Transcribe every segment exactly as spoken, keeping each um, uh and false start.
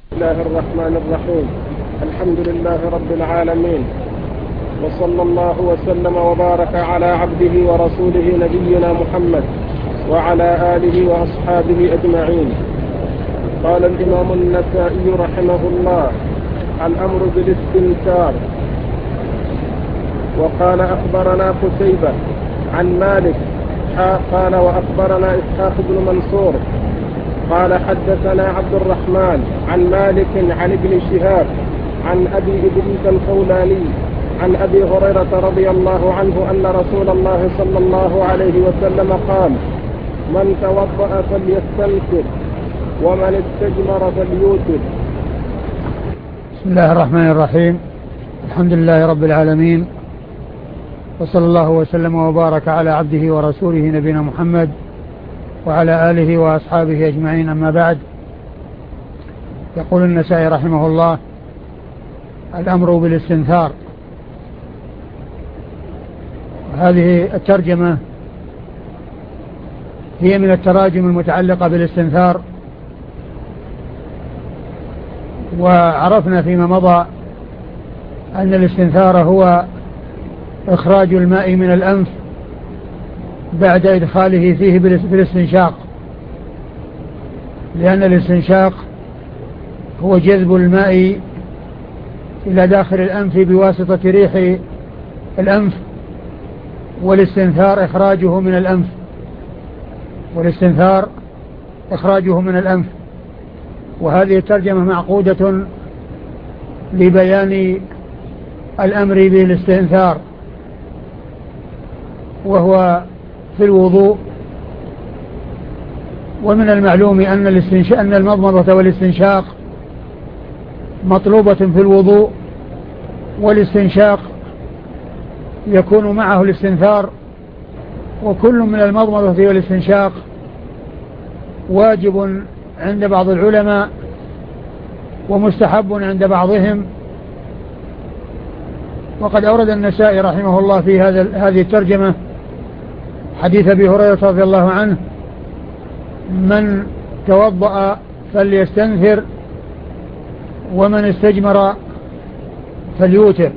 بسم الله الرحمن الرحيم. الحمد لله رب العالمين، وصلى الله وسلم وبارك على عبده ورسوله نبينا محمد وعلى آله وأصحابه أجمعين. قال الإمام النسائي رحمه الله: الأمر بالاستنكار. وقال أخبرنا قتيبة عن مالك قال وأخبرنا إسحاق بن منصور قال حدثنا عبد الرحمن عن مالك عن ابن شهاب عن أبي إدريس الخولاني عن أبي هريرة رضي الله عنه أن رسول الله صلى الله عليه وسلم قال: من توضأ فليستنكر ومن استجمر فليوتر. بسم الله الرحمن الرحيم. الحمد لله رب العالمين، وصلى الله وسلم وبارك على عبده ورسوله نبينا محمد وعلى آله وأصحابه أجمعين. أما بعد، يقول النسائي رحمه الله: الأمر بالاستنثار. هذه الترجمة هي من التراجم المتعلقة بالاستنثار، وعرفنا فيما مضى أن الاستنثار هو إخراج الماء من الأنف بعد إدخاله فيه بالاستنشاق، لأن الاستنشاق هو جذب الماء إلى داخل الأنف بواسطة ريح الأنف، والاستنثار إخراجه من الأنف والاستنثار إخراجه من الأنف وهذه الترجمة معقودة لبيان الأمر بالاستنثار، وهو في الوضوء. ومن المعلوم أن الاستنشاق أن المضمضة والاستنشاق مطلوبة في الوضوء، والاستنشاق يكون معه الاستنثار، وكل من المضمضة والاستنشاق واجب عند بعض العلماء ومستحب عند بعضهم. وقد أورد النسائي رحمه الله في هذا هذه الترجمة حديث أبي هريرة رضي الله عنه: من توضأ فليستنثر ومن استجمر فليوتر.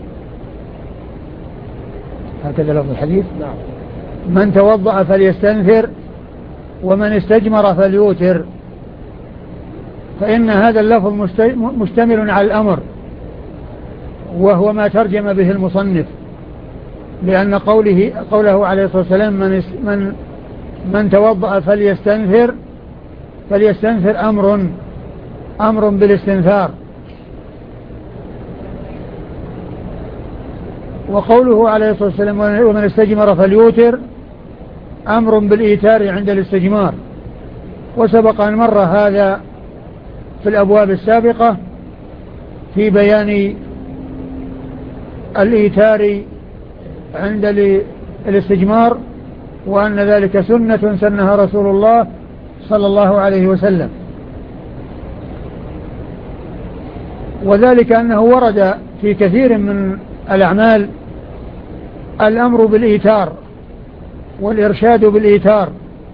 هكذا لفظ الحديث. نعم. من توضأ فليستنثر ومن استجمر فليوتر، فإن هذا اللفظ مشتمل على الأمر، وهو ما ترجم به المصنف، لأن قوله قوله عليه الصلاة والسلام: من من من توضأ فليستنثر فليستنثر أمر أمر بالاستنثار. وقوله عليه الصلاة والسلام: ومن استجمر فليوتر أمر بالإيتار عند الاستجمار. وسبق أن مر هذا في الأبواب السابقة في بيان الإيتار عند الاستجمار، وأن ذلك سنة سنها رسول الله صلى الله عليه وسلم، وذلك أنه ورد في كثير من الأعمال الأمر بالإيتار والإرشاد بالإيتار،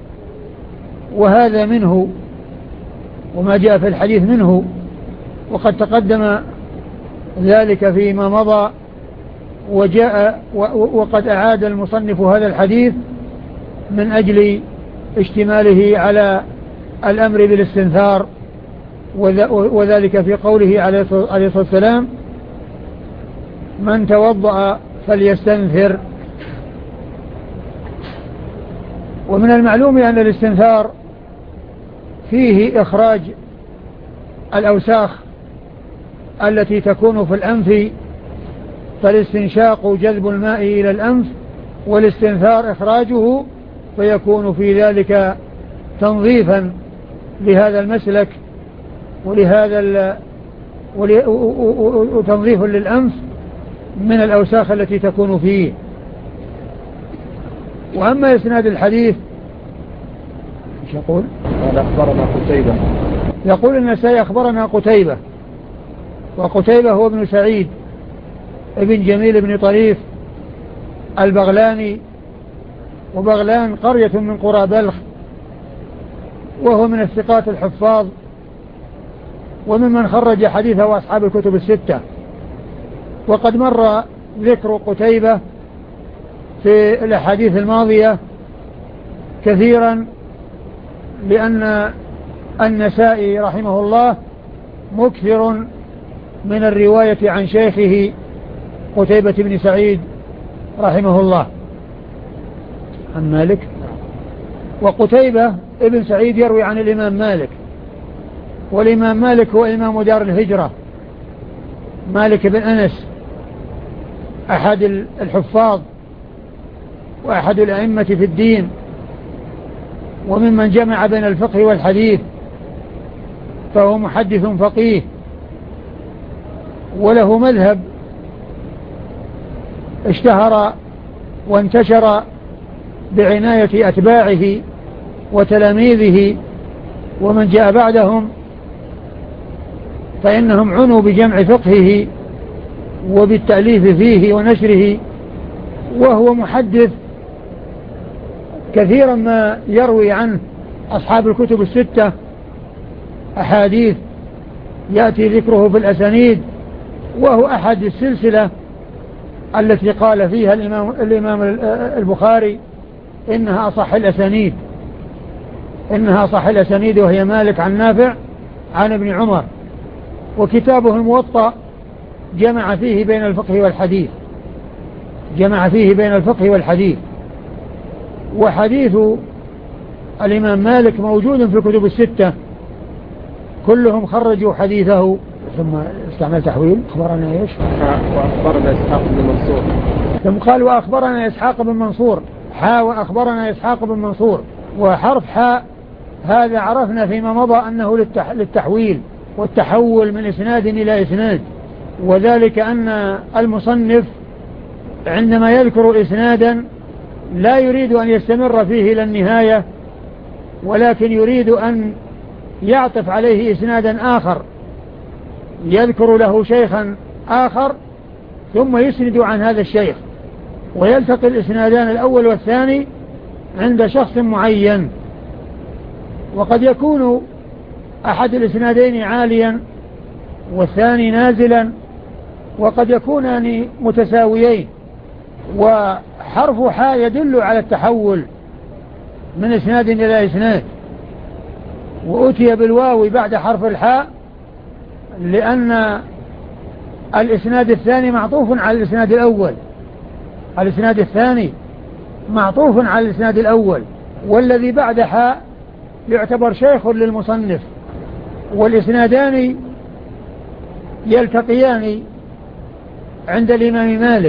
وهذا منه، وما جاء في الحديث منه، وقد تقدم ذلك فيما مضى، وجاء وقد أعاد المصنف هذا الحديث من أجل اشتماله على الأمر بالاستنثار، وذلك في قوله عليه الصلاة والسلام: من توضأ فليستنثر. ومن المعلوم أن الاستنثار فيه إخراج الأوساخ التي تكون في الأنف، فالاستنشاق جذب الماء إلى الأنف، والاستنثار إخراجه، فيكون في ذلك تنظيفا لهذا المسلك ولهذا وتنظيف للأنف من الأوساخ التي تكون فيه. وأما إسناد الحديث ايش يقول؟ قال أخبرنا قتيبة. يقول النسائي: أخبرنا قتيبة. وقتيبة هو ابن سعيد ابن جميل بن طريف البغلاني، وبغلان قرية من قرى بلخ، وهو من الثقات الحفاظ وممن خرج حديثه أصحاب الكتب الستة. وقد مر ذكر قتيبة في الأحاديث الماضية كثيرا، لأن النسائي رحمه الله مكثر من الرواية عن شيخه قتيبة بن سعيد رحمه الله عن مالك. وقتيبة ابن سعيد يروي عن الإمام مالك، والإمام مالك هو إمام دار الهجرة، مالك بن أنس أحد الحفاظ وأحد الأئمة في الدين، وممن جمع بين الفقه والحديث، فهو محدث فقيه وله مذهب اشتهر وانتشر بعناية أتباعه وتلاميذه ومن جاء بعدهم، فإنهم عنوا بجمع فقهه وبالتأليف فيه ونشره. وهو محدث كثيرا ما يروي عنه أصحاب الكتب الستة أحاديث يأتي ذكره في الأسانيد، وهو أحد السلسلة التي قال فيها الإمام, الإمام البخاري إنها أصح الأسانيد إنها أصح الأسانيد وهي مالك عن نافع عن ابن عمر. وكتابه الموطأ جمع فيه بين الفقه والحديث جمع فيه بين الفقه والحديث وحديث الإمام مالك موجود في الكتب الستة، كلهم خرجوا حديثه. ثم استعمل تحويل أخبرنا إيش وأخبرنا إسحاق بن منصور، ثم قال وأخبرنا إسحاق بن منصور حاء وأخبرنا إسحاق بن منصور. وحرف حاء هذا عرفنا فيما مضى أنه للتح... للتحويل والتحول من إسناد إلى إسناد، وذلك أن المصنف عندما يذكر إسنادا لا يريد أن يستمر فيه إلى النهاية، ولكن يريد أن يعطف عليه إسنادا آخر يذكر له شيخا آخر ثم يسند عن هذا الشيخ، ويلتقي الإسنادان الأول والثاني عند شخص معين. وقد يكون أحد الإسنادين عاليا والثاني نازلا، وقد يكونان متساويين. وحرف حاء يدل على التحول من إسناد إلى إسناد، وأتي بالواو بعد حرف الحاء لأن الإسناد الثاني معطوف على الإسناد الأول الإسناد الثاني معطوف على الإسناد الأول، والذي بعد حاء يعتبر شيخ للمصنف، والإسنادان يلتقيان عند الإمام مالك.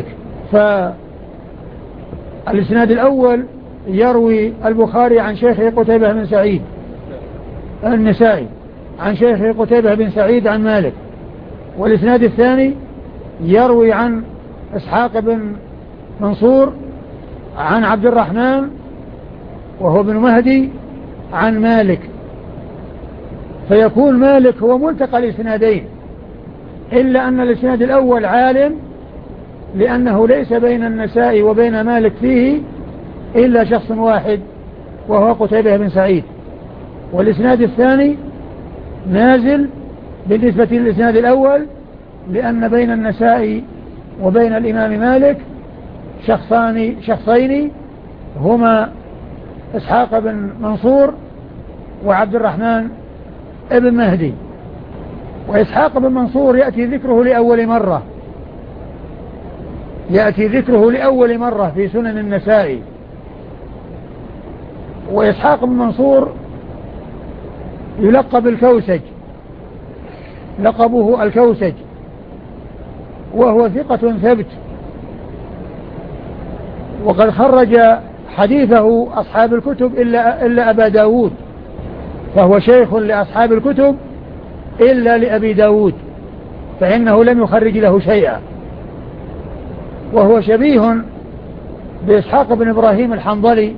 فالإسناد الأول يروي البخاري عن شيخه قتيبة بن سعيد النسائي عن شيخه قتيبة بن سعيد عن مالك، والإسناد الثاني يروي عن إسحاق بن منصور عن عبد الرحمن وهو ابن مهدي عن مالك، فيكون مالك هو ملتقى الإسنادين، إلا أن الإسناد الأول عالم لأنه ليس بين النسائي وبين مالك فيه إلا شخص واحد وهو قتيبة بن سعيد، والإسناد الثاني نازل بالنسبة للإسناد الأول لأن بين النسائي وبين الإمام مالك شخصان شخصين هما إسحاق بن منصور وعبد الرحمن ابن مهدي. وإسحاق بن منصور يأتي ذكره لأول مرة يأتي ذكره لأول مرة في سنن النسائي. وإسحاق بن منصور يلقب الكوسج لقبه الكوسج، وهو ثقة ثبت، وقد خرج حديثه أصحاب الكتب إلا, إلا أبا داود، فهو شيخ لأصحاب الكتب إلا لأبي داود، فإنه لم يخرج له شيئا. وهو شبيه بإسحاق بن إبراهيم الحنظلي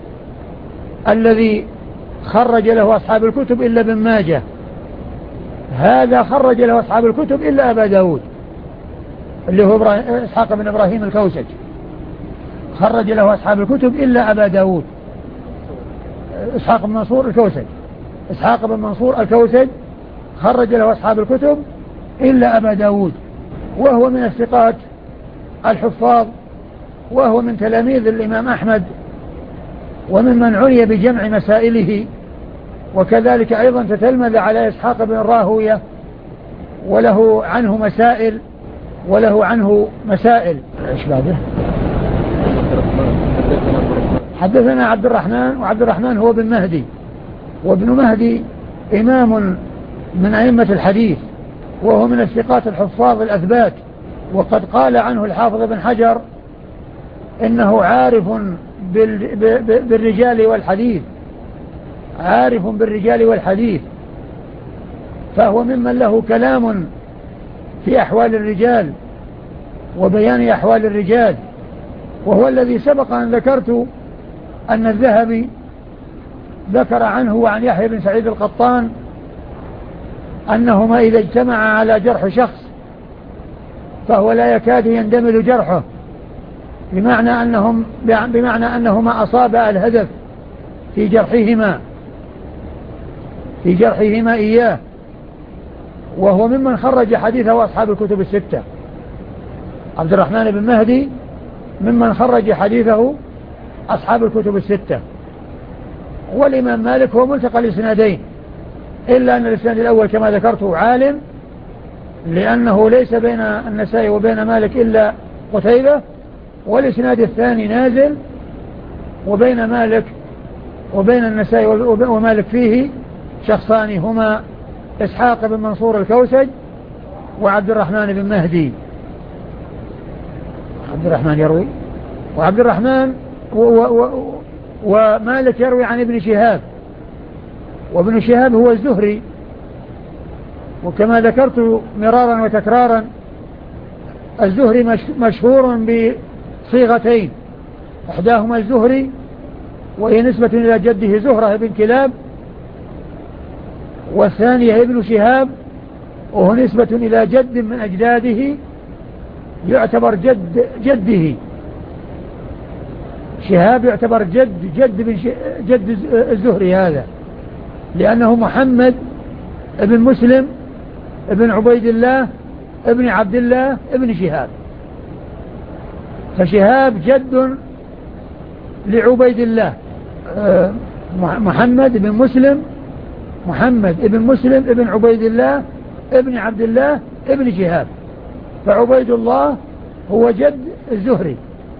الذي خرج له أصحاب الكتب إلا ابن ماجه، هذا خرج له أصحاب الكتب إلا أبا داود اللي هو إسحاق بن إبراهيم الكوسج، خرج له أصحاب الكتب إلا أبا داود إسحاق بن منصور الكوسج إسحاق بن منصور الكوسج خرج له أصحاب الكتب إلا أبا داود، وهو من الثقات الحفاظ، وهو من تلاميذ الإمام أحمد وممن عني بجمع مسائله، وكذلك أيضا تتلمذ على إسحاق بن راهوية وله عنه مسائل وله عنه مسائل إيش بعده؟ حدثنا عبد الرحمن، وعبد الرحمن هو بن مهدي، وابن مهدي إمام من أئمة الحديث، وهو من الثقات الحفاظ الأثبات، وقد قال عنه الحافظ بن حجر إنه عارف بالرجال والحديث، عارف بالرجال والحديث، فهو ممن له كلام في أحوال الرجال وبيان أحوال الرجال، وهو الذي سبق أن ذكرت أن الذهبي ذكر عنه وعن يحيى بن سعيد القطان أنهما إذا اجتمعا على جرح شخص فهو لا يكاد يندمل جرحه، بمعنى أنهم بمعنى أنهما أصابا الهدف في جرحهما في جرحهما إياه، وهو ممن خرج حديثه أصحاب الكتب الستة. عبد الرحمن بن مهدي ممن خرج حديثه أصحاب الكتب الستة. والإمام مالك هو ملتقى الإسنادين، إلا أن الإسناد الأول كما ذكرته عالم، لأنه ليس بين النسائي وبين مالك إلا قتيبة، والإسناد الثاني نازل، وبين مالك وبين النسائي ومالك فيه شخصان هما إسحاق بن منصور الكوسج وعبد الرحمن بن مهدي. عبد الرحمن يروي، وعبد الرحمن و و و ومالك يروي عن ابن شهاب، وابن شهاب هو الزهري، وكما ذكرت مرارا وتكرارا الزهري مشهور بصيغتين، إحداهما الزهري وهي نسبة إلى جده زهرة بن كلاب، والثانية ابن شهاب وهو نسبة إلى جد من أجداده يعتبر جد جده. شهاب يعتبر جد جد بن جد الزهري هذا، لأنه محمد ابن مسلم ابن عبيد الله ابن عبد الله ابن شهاب، فشهاب جد لعبيد الله. محمد بن مسلم محمد ابن مسلم ابن عبيد الله ابن عبد الله ابن شهاب، فعبيد الله هو جد الزهري،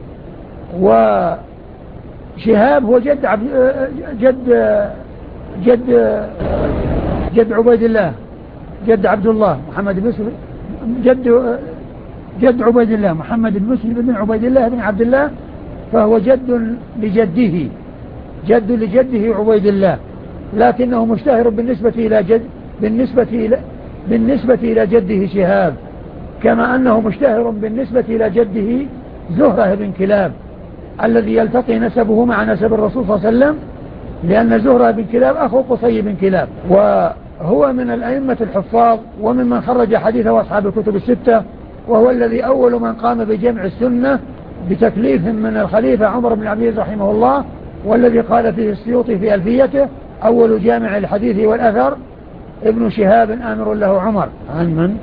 وشهاب هو جد عبد جد جد جد عبيد الله جد عبد الله محمد بن مسلم جد جد عبيد الله محمد بن مسلم بن عبيد الله بن عبد الله، فهو جد لجده جد لجده عبيد الله، لكنه مشتهر بالنسبة إلى جد بالنسبة إلى بالنسبة إلى جده شهاب، كما أنه مشتهر بالنسبة إلى جده زهرة بن كلاب الذي يلتقي نسبه مع نسب الرسول صلى الله عليه وسلم، لأن زهرة بن كلاب أخو قصي بن كلاب، وهو من الأئمة الحفاظ وممن خرج حديثه أصحاب الكتب الستة، وهو الذي أول من قام بجمع السنة بتكليف من الخليفة عمر بن عبد العزيز رحمه الله، والذي قال فيه السيوطي في ألفيته أول جامع الحديث والأثر ابن شهاب آمر له عمر. عن من؟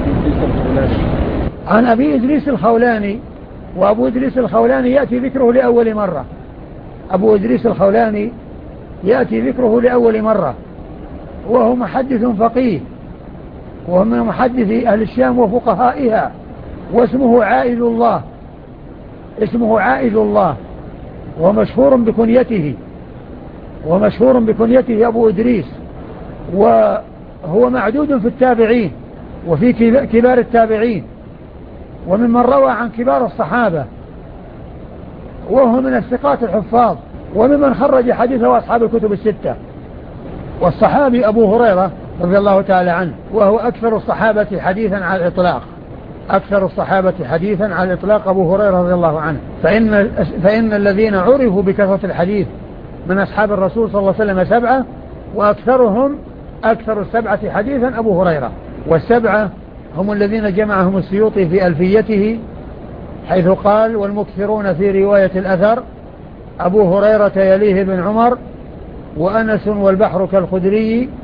عن أبي إدريس الخولاني، وأبو إدريس الخولاني يأتي ذكره لأول مرة أبو إدريس الخولاني يأتي ذكره لأول مرة وهو محدث فقيه، وهو من محدثي أهل الشام وفقهائها، واسمه عائذ الله اسمه عائذ الله ومشهور بكنيته ومشهور بكنيته أبو إدريس، وهو معدود في التابعين وفي كبار التابعين، وممن روى عن كبار الصحابة، وهو من الثقات الحفاظ، وممن خرج حديثه أصحاب الكتب الستة. والصحابي أبو هريرة رضي الله تعالى عنه، وهو أكثر الصحابة حديثا على الإطلاق أكثر الصحابة حديثا على الإطلاق أبو هريرة رضي الله عنه، فإن, فإن الذين عرفوا بكثرة الحديث من أصحاب الرسول صلى الله عليه وسلم سبعة، وأكثرهم أكثر السبعة حديثا أبو هريرة، والسبعة هم الذين جمعهم السيوطي في ألفيته، حيث قال والمكثرون في رواية الأثر أبو هريرة يليه بن عمر وأنس والبحر كالخدري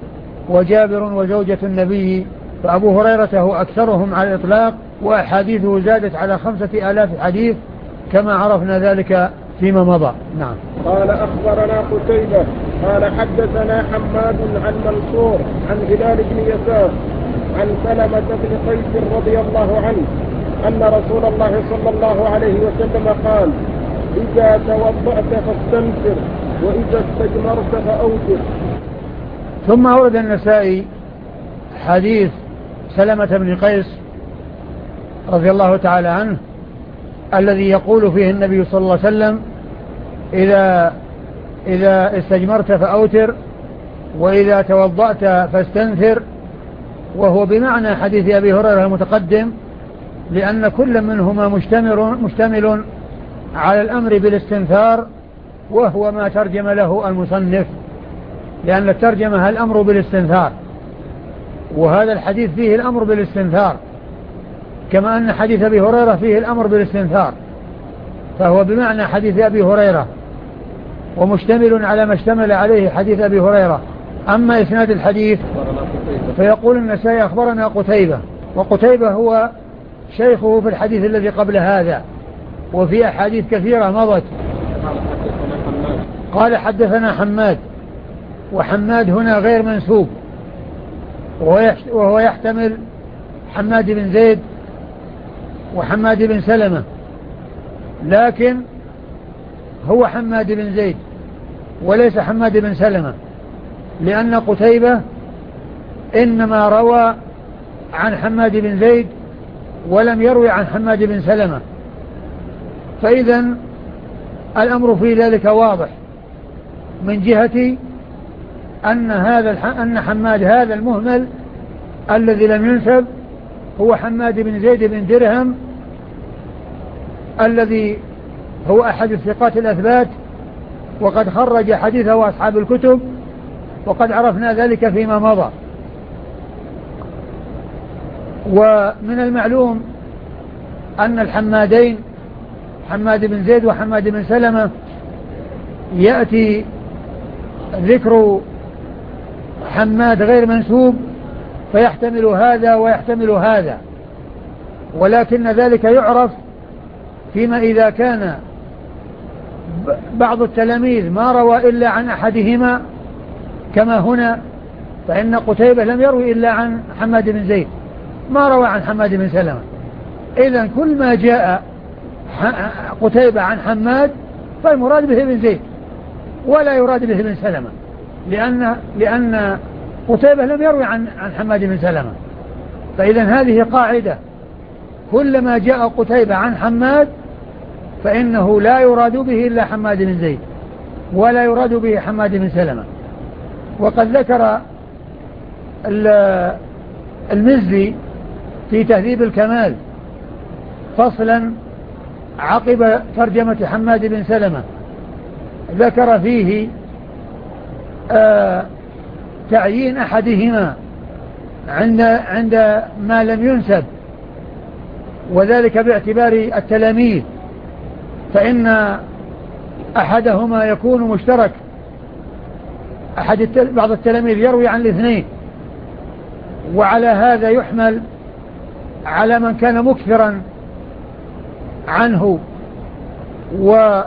وجابر وزوجة النبي، فأبو هريرة هو أكثرهم على الإطلاق، وأحاديثه زادت على خمسة آلاف حديث كما عرفنا ذلك فيما مضى. نعم. قال أخبرنا قتيبة قال حدثنا حماد عن منصور عن هلال بن يسار عن سلمة بن قيس رضي الله عنه أن رسول الله صلى الله عليه وسلم قال: إذا توضأت فاستنفر وإذا استجمرت فأوتر. ثم أورد النسائي حديث سلمة بن قيس رضي الله تعالى عنه الذي يقول فيه النبي صلى الله عليه وسلم: إذا إذا استجمرت فأوتر وإذا توضأت فاستنثر، وهو بمعنى حديث أبي هريرة المتقدم، لأن كل منهما مشتمل, مشتمل على الأمر بالاستنثار، وهو ما ترجم له المصنف، لأن الترجمة الأمر بالاستنثار، وهذا الحديث فيه الأمر بالاستنثار، كما أن حديث أبي هريرة فيه الأمر بالاستنثار، فهو بمعنى حديث أبي هريرة ومشتمل على ما اشتمل عليه حديث أبي هريرة. أما إسناد الحديث فيقول النسائي: أخبرنا قتيبة، وقتيبة هو شيخه في الحديث الذي قبل هذا، وفي أحاديث كثيرة مضت. قال: حدثنا حماد، وحماد هنا غير منسوب، وهو يحتمل حماد بن زيد وحماد بن سلمة، لكن هو حماد بن زيد وليس حماد بن سلمة، لأن قتيبة إنما روى عن حماد بن زيد ولم يروي عن حماد بن سلمة، فإذا الأمر في ذلك واضح من جهة أن هذا أن حماد هذا المهمل الذي لم ينسب هو حماد بن زيد بن درهم، الذي هو أحد الثقات الأثبات، وقد خرج حديثه أصحاب الكتب، وقد عرفنا ذلك فيما مضى. ومن المعلوم أن الحمادين حماد بن زيد وحماد بن سلمة يأتي ذكر حماد غير منسوب فيحتمل هذا ويحتمل هذا، ولكن ذلك يعرف فيما إذا كان بعض التلاميذ ما روى إلا عن أحدهما، كما هنا، فإن قتيبة لم يروي إلا عن حماد بن زيد، ما روى عن حماد بن سلمة. إذن كل ما جاء قتيبة عن حماد فالمراد به بن زيد ولا يراد به بن سلمة، لأن, لأن قتيبة لم يروي عن, عن حماد بن سلمة. فإذن هذه قاعدة: كلما جاء قتيبة عن حماد فإنه لا يراد به إلا حماد بن زيد ولا يراد به حماد بن سلمة. وقد ذكر المزي في تهذيب الكمال فصلا عقب ترجمة حماد بن سلمة، ذكر فيه آه تعيين أحدهما عند, عند ما لم ينسب، وذلك باعتبار التلاميذ، فإن أحدهما يكون مشترك، أحد التل... بعض التلاميذ يروي عن الاثنين، وعلى هذا يحمل على من كان مكثرا عنه، وبعض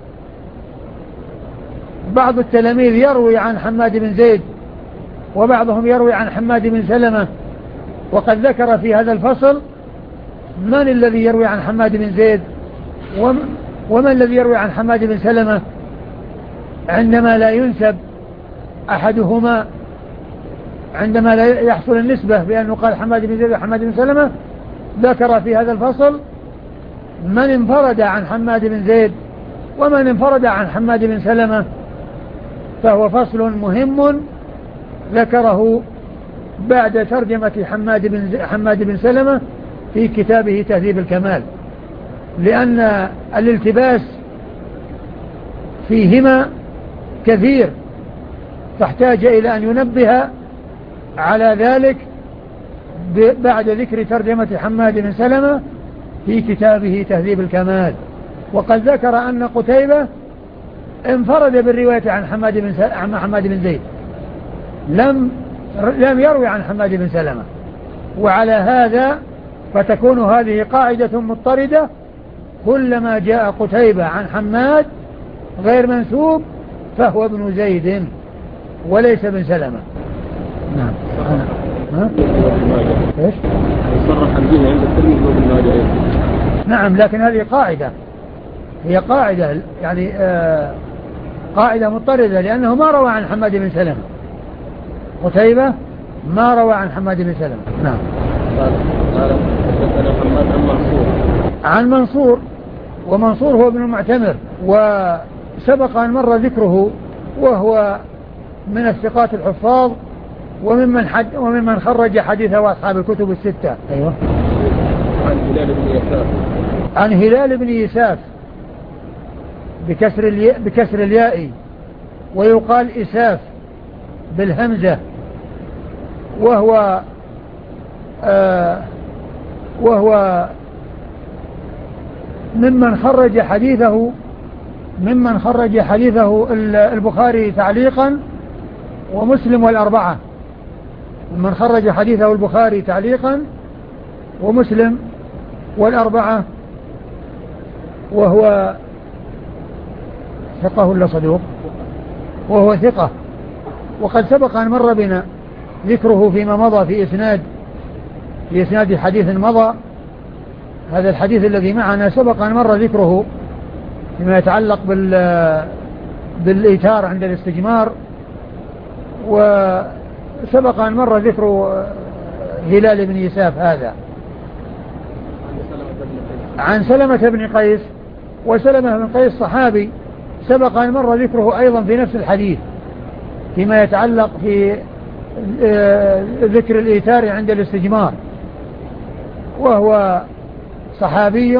التلاميذ يروي عن حماد بن زيد وبعضهم يروي عن حماد بن سلمة. وقد ذكر في هذا الفصل من الذي يروي عن حماد بن زيد ومن الذي يروي عن حماد بن سلمة عندما لا ينسب أحدهما، عندما لا يحصل النسبة بأنه قال حماد بن زيد وحماد بن سلمة. ذكر في هذا الفصل من انفرد عن حماد بن زيد ومن انفرد عن حماد بن سلمة، فهو فصل مهم ذكره بعد ترجمة حماد بن, حماد بن سلمة في كتابه تهذيب الكمال، لأن الالتباس فيهما كثير، فاحتاج إلى أن ينبه على ذلك بعد ذكر ترجمة حماد بن سلمة في كتابه تهذيب الكمال. وقد ذكر أن قتيبة انفرد بالرواية عن حماد بن, عن حماد بن زيد، لم لم يروي عن حماد بن سلمة. وعلى هذا فتكون هذه قاعدة مضطردة، كلما جاء قتيبة عن حماد غير منسوب فهو ابن زيد وليس بن سلمة. نعم. ها؟ ايش؟ صرح به عند الترمذي وابن ماجه. نعم، لكن هذه قاعدة، هي قاعدة يعني آه قاعدة مضطردة، لأنه ما روى عن حماد بن سلمة. قتيبة ما روى عن حماد بن سلمة. نعم. قال قال حدثنا حماد عن منصور عن منصور، ومنصور هو ابن المعتمر، وسبق أن مر ذكره، وهو من الثقات الحفاظ وممن حد وممن خرج حديثه أصحاب الكتب الستة. أيوة. عن هلال بن يساف عن هلال بن يساف بكسر الياء بكسر الياء ويقال إساف بالهمزة، وهو آه وهو ممن خرج حديثه ممن خرج حديثه البخاري تعليقا ومسلم والأربعة، ممن خرج حديثه البخاري تعليقا ومسلم والأربعة، وهو ثقة ولا صدوق؟ وهو ثقة، وقد سبق أن مر بنا ذكره فيما مضى في إسناد في إسناد حديث مضى. هذا الحديث الذي معنا سبق أن مر ذكره فيما يتعلق بال بالإيثار عند الاستجمار، وسبق أن مر ذكر هلال بن يساف هذا عن سلمة بن قيس، وسلمة بن قيس صحابي سبق أن مر ذكره أيضا في نفس الحديث فيما يتعلق في ذكر الإيثار عند الاستجمار، وهو صحابي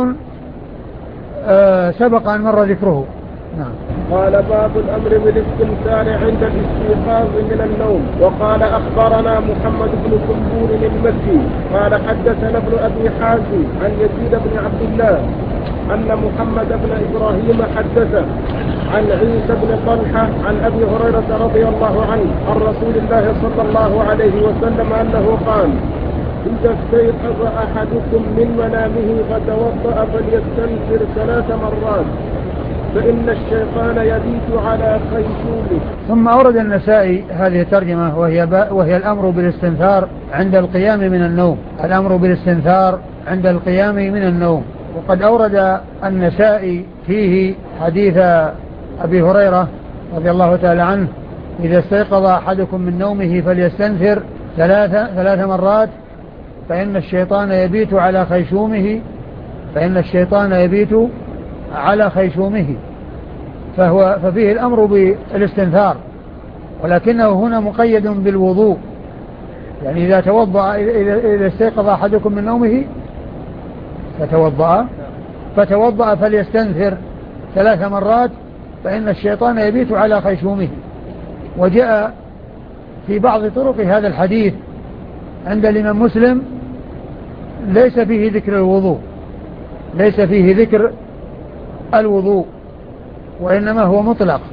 سبق أن مر ذكره. نعم. قال باب الأمر بالاستمثال عند الاستيقاظ من النوم. وقال أخبرنا محمد بن سنبور المكي قال حدثنا ابن أبي حازم عن يزيد بن عبد الله أن محمد بن إبراهيم حدثه عن عيسى بن طلحة عن أبي هريرة رضي الله عنه عن رسول الله صلى الله عليه وسلم أنه قال: إذا استيقظ أحدكم من منامه فتوضأ فليستنفر ثلاث مرات فإن الشيطان يبيت على خيشومه. ثم أورد النسائي هذه الترجمة وهي, وهي الأمر بالاستنثار عند القيام من النوم. الأمر بالاستنثار عند القيام من النوم. وقد أورد النسائي فيه حديث أبي هريرة رضي الله تعالى عنه: إذا استيقظ أحدكم من نومه فليستنثر ثلاث ثلاث مرات فإن الشيطان يبيت على خيشومه فإن الشيطان يبيت على خيشومه. فهو ففيه الأمر بالاستنثار، ولكنه هنا مقيد بالوضوء، يعني إذا توضأ إذا استيقظ أحدكم من نومه فتوضأ فتوضأ فليستنثر ثلاث مرات فإن الشيطان يبيت على خيشومه. وجاء في بعض طرق هذا الحديث عند الإمام مسلم ليس فيه ذكر الوضوء ليس فيه ذكر الوضوء وإنما هو مطلق،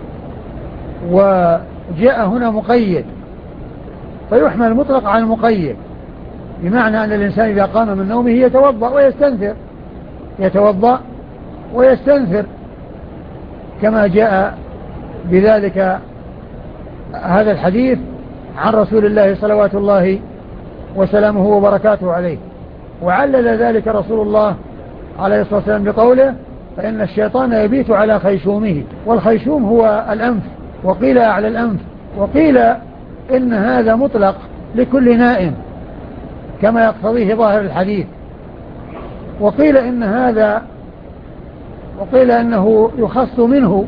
وجاء هنا مقيد، فيحمل المطلق على المقيد، بمعنى أن الإنسان إذا قام من نومه يتوضأ ويستنثر يتوضأ ويستنثر كما جاء بذلك هذا الحديث عن رسول الله صلوات الله وسلامه وبركاته عليه. وعلل ذلك رسول الله عليه الصلاة والسلام بقوله: فإن الشيطان يبيت على خيشومه. والخيشوم هو الأنف، وقيل أعلى الأنف، وقيل إن هذا مطلق لكل نائم كما يقتضيه ظاهر الحديث، وقيل إن هذا وقيل إنه يخص منه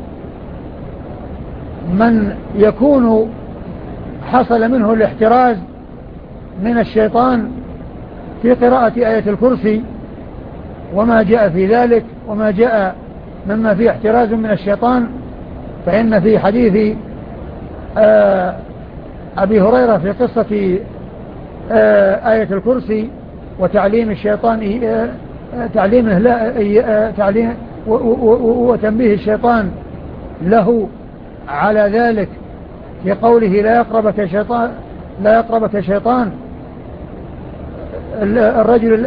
من يكون حصل منه الاحتراز من الشيطان في قراءة آية الكرسي وما جاء في ذلك وما جاء مما فيه احتراز من الشيطان. فإن في حديث أبي هريرة في قصة آية الكرسي وتعليم الشيطان تعليمه لا تعليم وتنبيه الشيطان له على ذلك في قوله: لا يقربك شيطان لا يقربك شيطان الرجل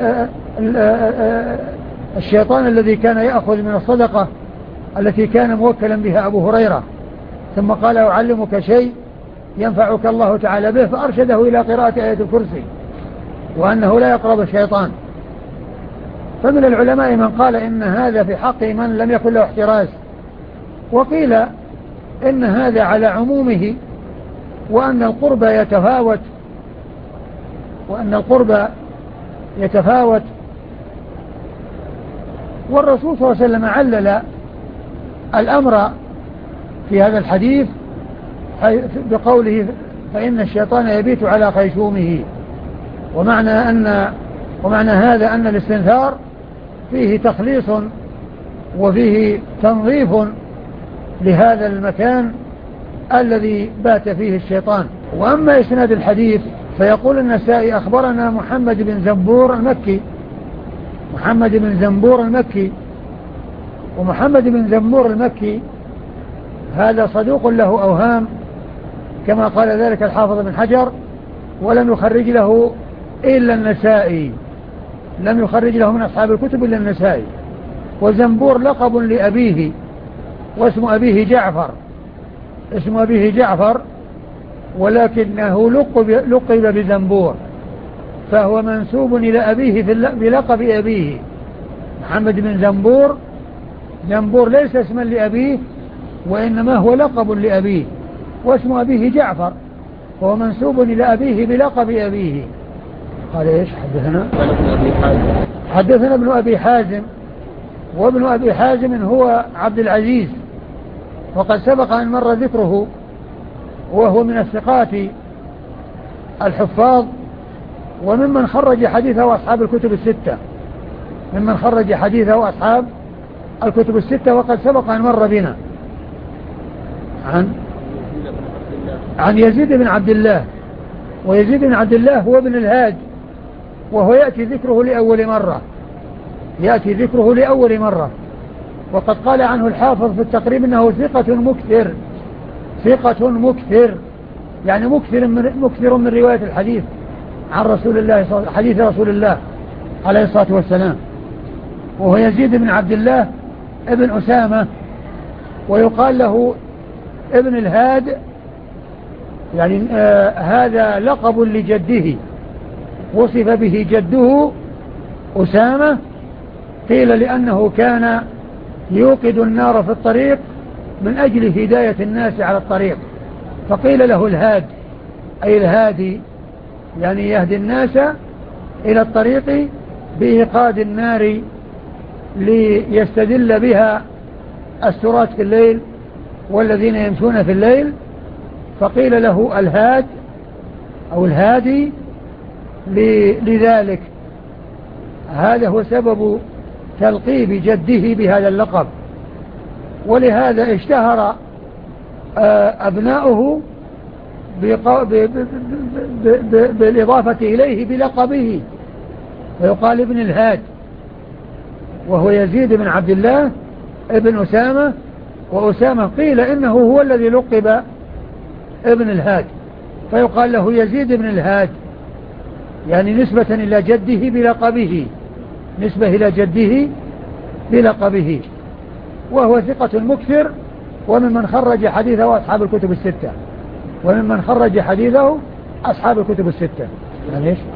الشيطان الذي كان يأخذ من الصدقة التي كان موكلا بها أبو هريرة، ثم قال أعلمك شيء ينفعك الله تعالى به، فأرشده إلى قراءة آية الكرسي وأنه لا يقرب الشيطان. فمن العلماء من قال إن هذا في حق من لم يكن له احتراز، وقيل إن هذا على عمومه، وأن القرب يتفاوت وأن القرب يتفاوت والرسول صلى الله عليه وسلم علل الأمر في هذا الحديث بقوله فإن الشيطان يبيت على خيشومه، ومعنى أن ومعنى هذا أن الاستنثار فيه تخليص وفيه تنظيف لهذا المكان الذي بات فيه الشيطان. وأما إسناد الحديث فيقول النسائي أخبرنا محمد بن زنبور المكي محمد بن زنبور المكي ومحمد بن زنبور المكي هذا صدوق له أوهام كما قال ذلك الحافظ بن حجر، ولم يخرج له إلا النسائي، لم يخرج له من أصحاب الكتب إلا النسائي. وزنبور لقب لأبيه، واسم أبيه جعفر اسم أبيه جعفر ولكنه لقب, لقب بزنبور، فهو منسوب إلى أبيه بلقب أبيه. محمد بن زنبور زنبور ليس اسما لأبيه وإنما هو لقب لأبيه، واسم أبيه جعفر، وهو منسوب إلى أبيه بلقب أبيه. قال إيش حدثنا حدثنا ابن أبي حازم، وابن أبي حازم هو عبد العزيز، وقد سبق أن مر ذكره، وهو من الثقات الحفاظ، وممن خرج حديثه أصحاب الكتب الستة ممن خرج حديثه أصحاب الكتب الستة وقد سبق أن مر بنا عن عن يزيد بن عبد الله. ويزيد بن عبد الله هو ابن الهاد، وهو يأتي ذكره لأول مرة يأتي ذكره لأول مرة وقد قال عنه الحافظ في التقريب إنه ثقة مكثر ثقة مكثر يعني مكثر من, مكثر من رواية الحديث عن رسول الله حديث رسول الله عليه الصلاة والسلام. وهو يزيد بن عبد الله ابن أسامة، ويقال له ابن الهاد، يعني آه هذا لقب لجده، وصف به جده أسامة، قيل لأنه كان يوقد النار في الطريق من أجل هداية الناس على الطريق، فقيل له الهاد أي الهادي، يعني يهدي الناس إلى الطريق بإيقاد النار ليستدل بها السراج في الليل والذين يمشون في الليل، فقيل له الهاد أو الهادي لذلك. هذا هو سبب تلقيب جده بهذا اللقب، ولهذا اشتهر أبناؤه بالإضافة إليه بلقبه، ويقال ابن الهاد، وهو يزيد بن عبد الله ابن أسامة. وأسامة قيل إنه هو الذي لقب ابن الهاد، فيقال له يزيد بن الهاد، يعني نسبة إلى جده بلقبه نسبة إلى جده بلقبه. وهو ثقة مكثر، وممن خرج حديثه أصحاب الكتب الستة وممن خرج حديثه أصحاب الكتب الستة. يعني إيش؟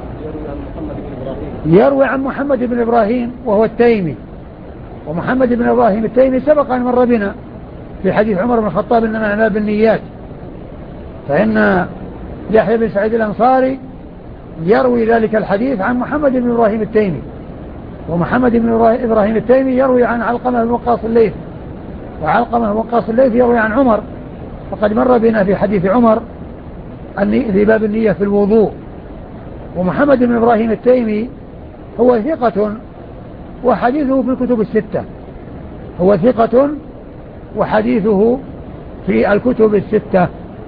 يروي عن محمد بن إبراهيم وهو التيمي. ومحمد بن إبراهيم التيمي سبق أن مر بنا في حديث عمر بن الخطاب إنما الأعمال بالنيات، فإن يحيى بن سعيد الأنصاري يروي ذلك الحديث عن محمد بن إبراهيم التيمي، ومحمد بن إبراهيم التيمي يروي عن علقمة بن وقاص الليث، وعلقمة بن وقاص الليث يروي عن عمر، وقد مر بنا في حديث عمر في باب النية في الوضوء. ومحمد بن إبراهيم التيمي هو ثقة وحديثه في الكتب الستة هو ثقة وحديثه في الكتب الستة.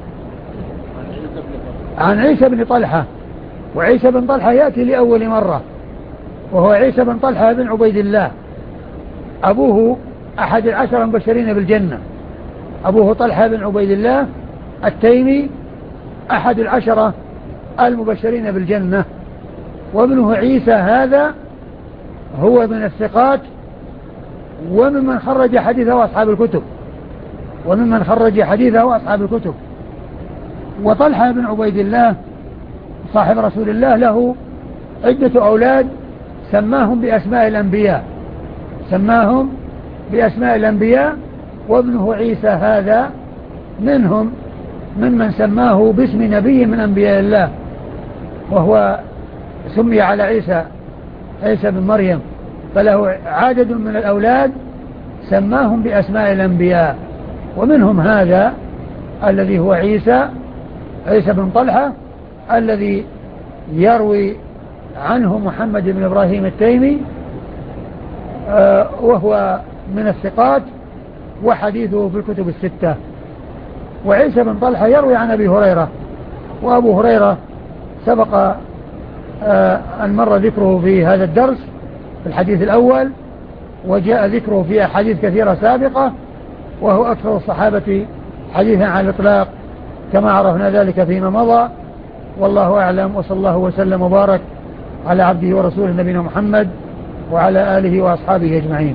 عن عيسى بن طلحة، وعيسى بن طلحة يأتي لأول مرة، وهو عيسى بن طلحة بن عبيد الله، أبوه أحد العشر المبشرين بالجنة، أبوه طلحة بن عبيد الله التيمي أحد العشرة المبشرين بالجنة. وابنه عيسى هذا هو من الثقات وممن خرج حديثه أصحاب الكتب وممن خرج حديثه أصحاب الكتب. وطلحة بن عبيد الله صاحب رسول الله له عدة أولاد سماهم بأسماء الأنبياء سماهم بأسماء الأنبياء وابنه عيسى هذا منهم ممن سماه باسم نبي من أنبياء الله، وهو سمي على عيسى عيسى بن مريم، فله عدد من الأولاد سماهم بأسماء الأنبياء، ومنهم هذا الذي هو عيسى عيسى بن طلحة الذي يروي عنه محمد بن إبراهيم التيمي آه وهو من الثقات وحديثه في الكتب الستة. وعيسى بن طلحة يروي عن أبي هريرة، وأبو هريرة سبق آه أن مر ذكره في هذا الدرس في الحديث الأول، وجاء ذكره في أحاديث كثيرة سابقة، وهو أكثر الصحابة حديثا على الإطلاق كما عرفنا ذلك فيما مضى. والله أعلم، وصلى الله وسلم وبارك على عبده ورسوله نبينا محمد وعلى آله وأصحابه أجمعين.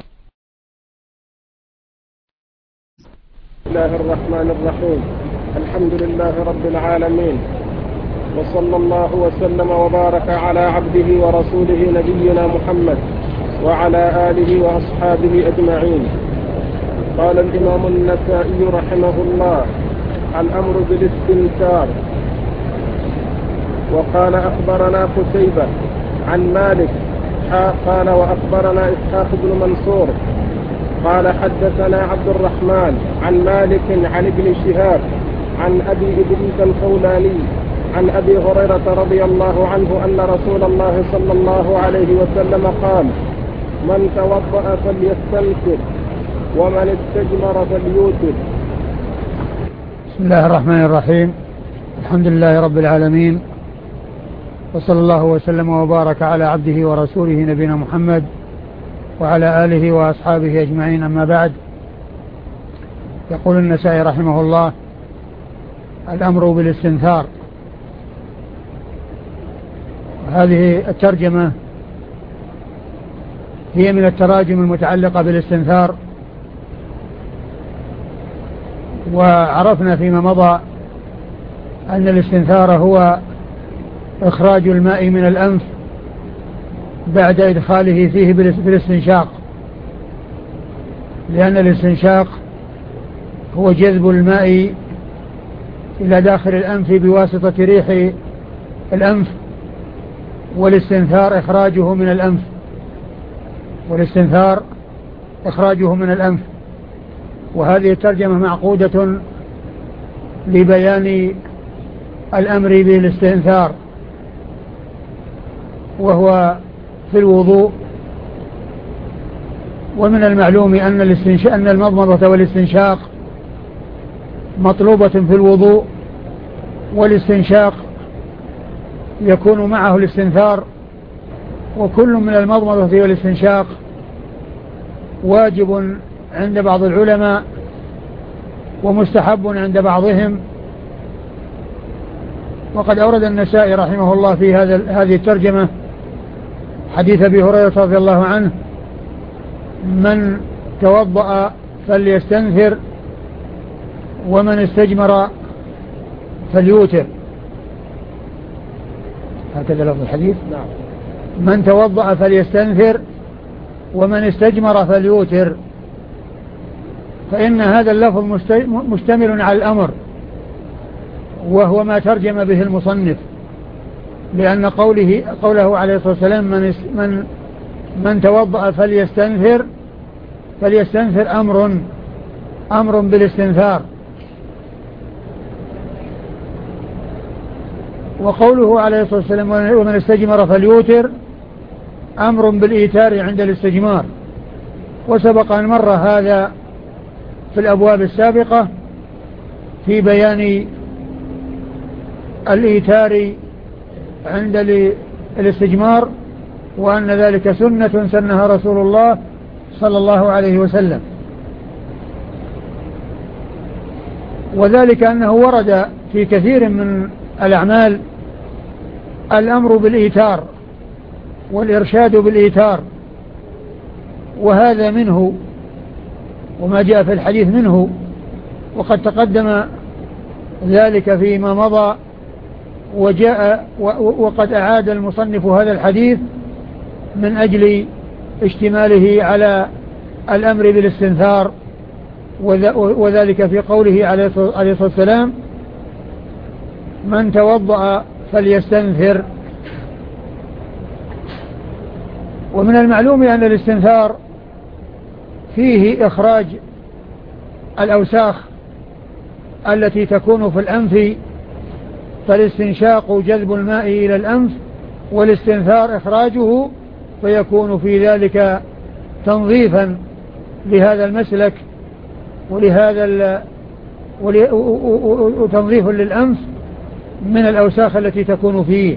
بسم الله الرحمن الرحيم. الحمد لله رب العالمين، وصلى الله وسلم وبارك على عبده ورسوله نبينا محمد وعلى آله وأصحابه أجمعين. قال الإمام النسائي رحمه الله: الأمر بالاستنكار. وقال أخبرنا قتيبة عن مالك قال وأخبرنا إسحاق بن منصور قال حدثنا عبد الرحمن عن مالك عن ابن شهاب عن أبي إدريس الخولاني عن أبي هريرة رضي الله عنه أن رسول الله صلى الله عليه وسلم قال: من توضأ فليستنكر ومن استجمر فليوتر. بسم الله الرحمن الرحيم. الحمد لله رب العالمين، وصلى الله وسلم وبارك على عبده ورسوله نبينا محمد وعلى آله وأصحابه أجمعين. أما بعد، يقول النسائي رحمه الله: الأمر بالاستنثار. هذه الترجمة هي من التراجم المتعلقة بالاستنثار، وعرفنا فيما مضى أن الاستنثار هو إخراج الماء من الأنف بعد إدخاله فيه بالاستنشاق، لأن الاستنشاق هو جذب الماء إلى داخل الأنف بواسطة ريح الأنف، والاستنثار إخراجه من الأنف والاستنثار إخراجه من الأنف وهذه الترجمة معقودة لبيان الأمر بالاستنثار، وهو في الوضوء. ومن المعلوم أن الاستنشاق أن المضمضة والاستنشاق مطلوبة في الوضوء، والاستنشاق يكون معه الاستنثار، وكل من المضمضة والاستنشاق واجب عند بعض العلماء ومستحب عند بعضهم. وقد أورد النسائي رحمه الله في هذا هذه الترجمة حديث أبي هريرة رضي الله عنه: من توضأ فليستنثر ومن استجمر فليوتر. هكذا لفظ الحديث. نعم. من توضأ فليستنثر ومن استجمر فليوتر، فإن هذا اللفظ مشتمل على الأمر، وهو ما ترجم به المصنف، لأن قوله قوله عليه الصلاة والسلام: من من من توضأ فليستنثر فليستنثر أمر أمر بالاستنثار. وقوله عليه الصلاة والسلام: ومن استجمر فليوتر أمر بالإيتار عند الاستجمار. وسبق أن مر هذا في الأبواب السابقة في بيان الإيتار عند الاستجمار، وأن ذلك سنة سنها رسول الله صلى الله عليه وسلم، وذلك أنه ورد في كثير من الأعمال الأمر بالإيتار والإرشاد بالإيتار، وهذا منه وما جاء في الحديث منه، وقد تقدم ذلك فيما مضى، وجاء وقد أعاد المصنف هذا الحديث من أجل اشتماله على الأمر بالاستنثار، وذلك في قوله عليه الصلاة والسلام: من توضأ فليستنثر. ومن المعلوم أن الاستنثار فيه إخراج الأوساخ التي تكون في الأنف، فالاستنشاق جذب الماء إلى الأنف، والاستنثار إخراجه، فيكون في ذلك تنظيفا لهذا المسلك ولهذا وتنظيف للأنف من الأوساخ التي تكون فيه.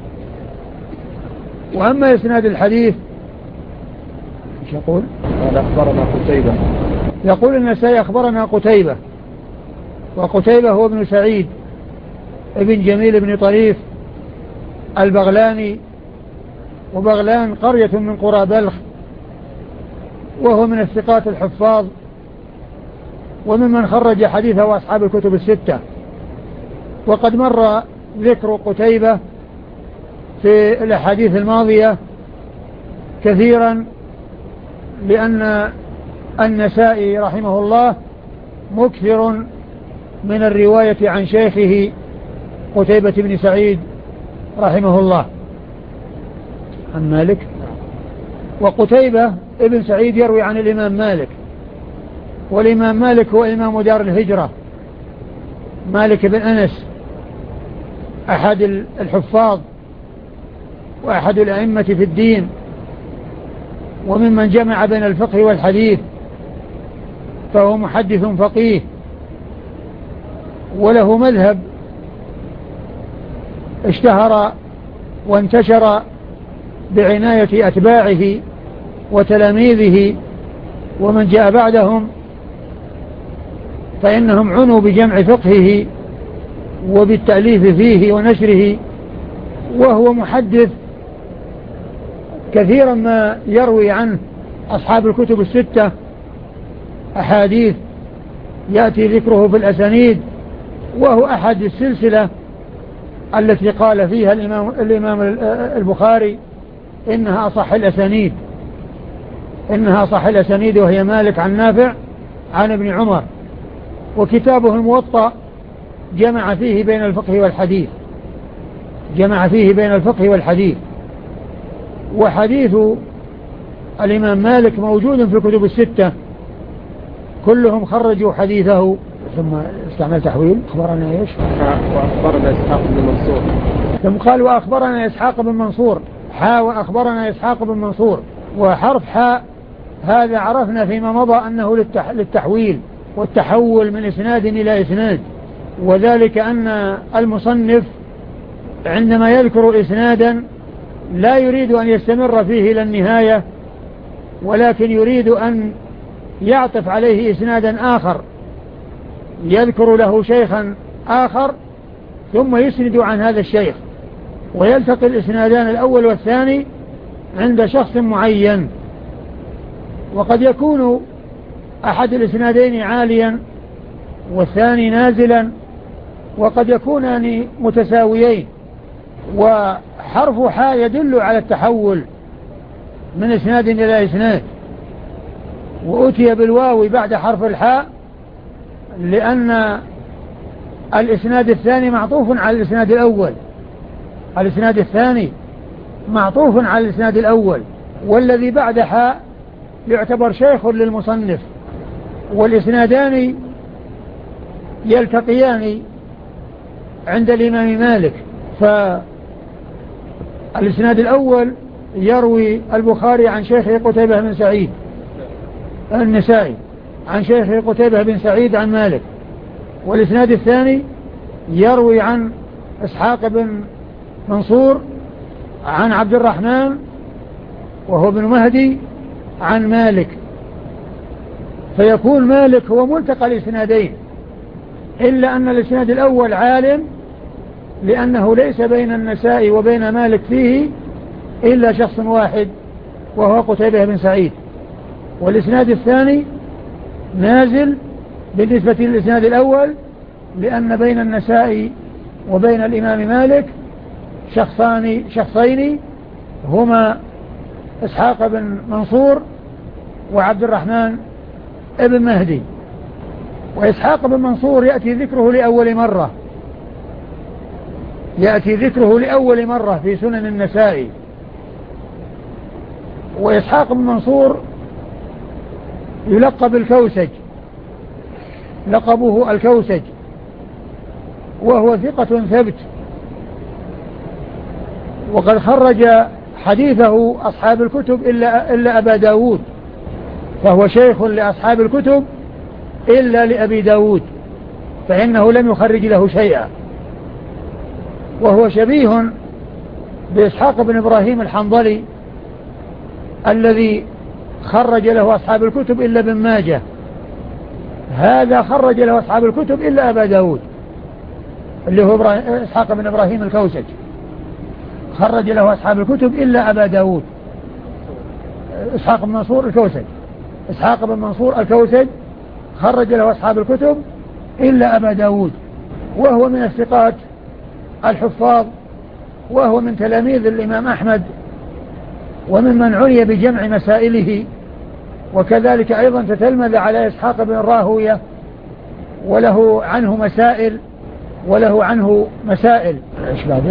وأما إسناد الحديث ايش يقول؟ قال أخبرنا قتيبة، يقول النسائي أخبرنا قتيبة، وقتيبة هو ابن سعيد ابن جميل بن طريف البغلاني، وبغلان قرية من قرى بلخ، وهو من الثقات الحفاظ، وممن خرج حديثه أصحاب الكتب الستة. وقد مر ذكر قتيبة في الأحاديث الماضية كثيرا، لأن النسائي رحمه الله مكثر من الرواية عن شيخه قتيبة بن سعيد رحمه الله عن مالك. وقتيبة ابن سعيد يروي عن الإمام مالك، والإمام مالك هو إمام دار الهجرة، مالك بن أنس، أحد الحفاظ وأحد الأئمة في الدين، وممن جمع بين الفقه والحديث، فهو محدث فقيه، وله مذهب اشتهر وانتشر بعناية أتباعه وتلاميذه ومن جاء بعدهم، فإنهم عنوا بجمع فقهه وبالتأليف فيه ونشره، وهو محدث كثيرا ما يروي عنه أصحاب الكتب الستة أحاديث يأتي ذكره في الأسانيد، وهو أحد السلسلة التي قال فيها الإمام, الإمام البخاري إنها أصح الأسانيد إنها أصح الأسانيد وهي مالك عن نافع عن ابن عمر. وكتابه الموطأ جمع فيه بين الفقه والحديث جمع فيه بين الفقه والحديث وحديث الإمام مالك موجود في الكتب الستة، كلهم خرجوا حديثه. ثم استعمل تحويل أخبرنا إيش؟ وأخبرنا إسحاق بن منصور، ثم قال وأخبرنا إسحاق بن منصور، حا وأخبرنا إسحاق بن منصور، وحرف حاء هذا عرفنا فيما مضى أنه للتح... للتحويل والتحول من إسناد إلى إسناد، وذلك أن المصنف عندما يذكر إسنادا لا يريد أن يستمر فيه إلى النهاية، ولكن يريد أن يعطف عليه إسنادا آخر، يذكر له شيخا آخر ثم يسند عن هذا الشيخ، ويلتقي الإسنادان الأول والثاني عند شخص معين. وقد يكون أحد الإسنادين عاليا والثاني نازلا، وقد يكونان متساويين، وحرف حاء يدل على التحول من إسناد إلى إسناد، وأتي بالواو بعد حرف الحاء لأن الإسناد الثاني معطوف على الإسناد الأول الإسناد الثاني معطوف على الإسناد الأول، والذي بعد حاء يعتبر شيخ للمصنف، والإسنادان يلتقيان عند الإمام مالك. فالإسناد الأول يروي البخاري عن شيخه قتيبة بن سعيد النسائي عن شيخه قتيبة بن سعيد عن مالك، والإسناد الثاني يروي عن إسحاق بن منصور عن عبد الرحمن وهو ابن مهدي عن مالك، فيكون مالك هو ملتقى الإسنادين، إلا أن الإسناد الأول عالم لأنه ليس بين النسائي وبين مالك فيه إلا شخص واحد وهو قتيبة بن سعيد. والإسناد الثاني نازل بالنسبة للإسناد الأول، لأن بين النسائي وبين الإمام مالك شخصان شخصين هما إسحاق بن منصور وعبد الرحمن ابن مهدي. وإسحاق بن منصور يأتي ذكره لأول مرة يأتي ذكره لأول مرة في سنن النسائي. وإسحاق بن منصور يلقب الكوسج، لقبه الكوسج، وهو ثقة ثبت، وقد خرج حديثه أصحاب الكتب إلا, إلا أبا داود، فهو شيخ لأصحاب الكتب إلا لأبي داود، فإنه لم يخرج له شيئا. وهو شبيه بإسحاق بن إبراهيم الحنظلي الذي خرج له أصحاب الكتب إلا ابن ماجه، هذا خرج له أصحاب الكتب إلا أبا داود اللي هو إسحاق بن إبراهيم الكوسج، خرج له أصحاب الكتب إلا أبا داود. إسحاق بن منصور الكوسج إسحاق بن منصور الكوسج خرج له أصحاب الكتب إلا أبا داود، وهو من الثقات الحفاظ، وهو من تلاميذ الإمام أحمد وممن عني بجمع مسائله، وكذلك أيضا تتلمذ على إسحاق بن راهوية وله عنه مسائل وله عنه مسائل إيش بعده؟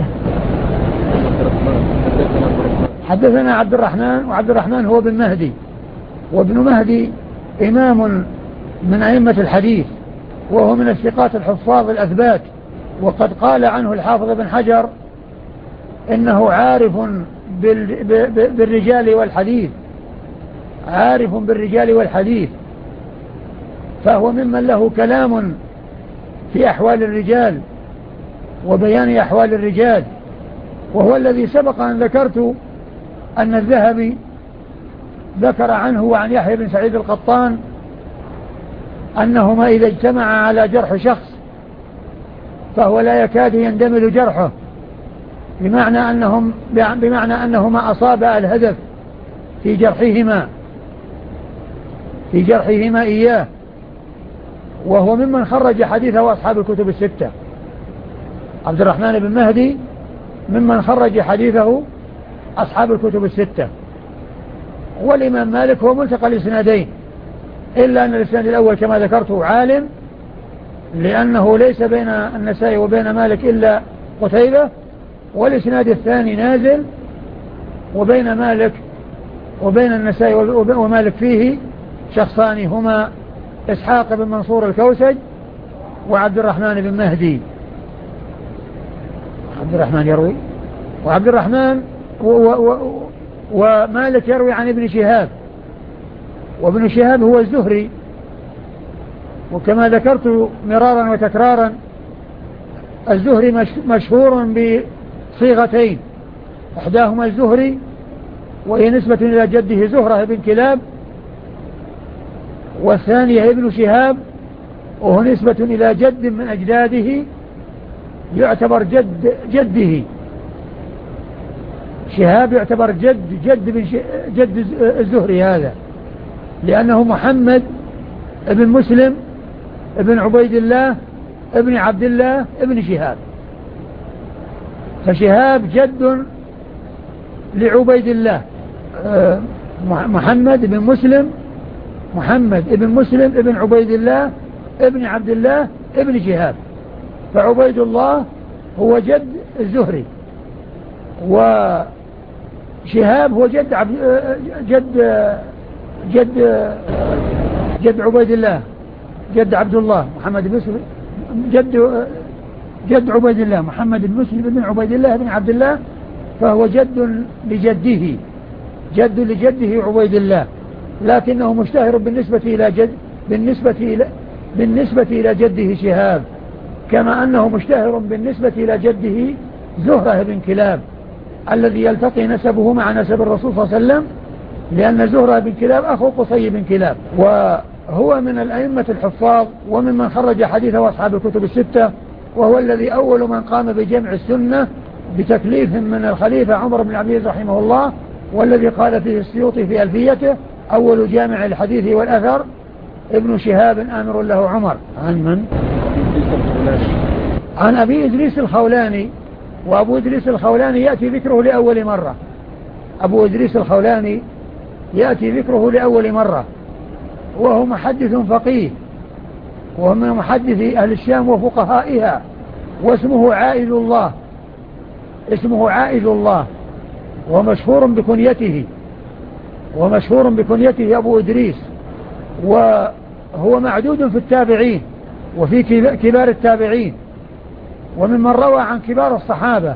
حدثنا عبد الرحمن، وعبد الرحمن هو بن مهدي، وابن مهدي إمام من أئمة الحديث، وهو من الثقات الحفاظ الأثبات، وقد قال عنه الحافظ بن حجر إنه عارف بالرجال والحديث عارف بالرجال والحديث فهو ممن له كلام في أحوال الرجال وبيان أحوال الرجال. وهو الذي سبق أن ذكرت أن الذهبي ذكر عنه وعن يحيى بن سعيد القطان أنهما إذا اجتمعا على جرح شخص فهو لا يكاد يندمل جرحه، بمعنى أنهم بمعنى أنهما أصابا الهدف في جرحهما في جرحهما إياه. وهو ممن خرج حديثه أصحاب الكتب الستة. عبد الرحمن بن مهدي ممن خرج حديثه أصحاب الكتب الستة. والإمام مالك هو ملتقى الإسنادين، إلا أن الإسناد الأول كما ذكرته عالم، لأنه ليس بين النسائي وبين مالك إلا قتيبة، والإسناد الثاني نازل وبين مالك وبين النسائي ومالك فيه شخصان هما إسحاق بن منصور الكوسج وعبد الرحمن بن مهدي. عبد الرحمن يروي وعبد الرحمن و و و ومالك يروي عن ابن شهاب، وابن شهاب هو الزهري، وكما ذكرت مرارا وتكرارا الزهري مشهور بصيغتين، إحداهما الزهري وهي نسبة إلى جده زهرة بن كلاب، والثانية ابن شهاب وهو نسبة إلى جد من أجداده يعتبر جد جده. شهاب يعتبر جد جد بن جد الزهري هذا، لأنه محمد ابن مسلم ابن عبيد الله ابن عبد الله ابن شهاب، فشهاب جد لعبيد الله. محمد ابن مسلم محمد ابن مسلم ابن عبيد الله ابن عبد الله ابن شهاب، فعبيد الله هو جد الزهري، وشهاب هو جد عبد جد جد جد عبيد الله جد عبد الله محمد بن مسلم جد جد عبيد الله محمد بن مسلم بن عبيد الله بن عبد الله، فهو جد لجده جد لجده عبيد الله، لكنه مشتهر بالنسبة إلى جد بالنسبة إلى بالنسبة إلى جده شهاب، كما أنه مشتهر بالنسبة إلى جده زهرة بن كلاب الذي يلتقي نسبه مع نسب الرسول صلى الله عليه وسلم، لأن زهرة بن كلاب أخو قصي بن كلاب، وهو من الأئمة الحفاظ وممن خرج حديثه أصحاب الكتب الستة، وهو الذي أول من قام بجمع السنة بتكليف من الخليفة عمر بن عبد العزيز رحمه الله، والذي قال فيه السيوطي في ألفيته: أول جامع الحديث والأثر ابن شهاب آمر له عمر. عن من؟ عن أبي إدريس الخولاني. وأبو إدريس الخولاني يأتي ذكره لأول مرة. أبو إدريس الخولاني يأتي ذكره لأول مرة، وهو محدث فقيه، وهو من محدثي أهل الشام وفقهائها، واسمه عائذ الله، اسمه عائذ الله، ومشهور بكنيته ومشهور بكنيته أبو إدريس، وهو معدود في التابعين وفي كبار التابعين، وممن روى عن كبار الصحابة،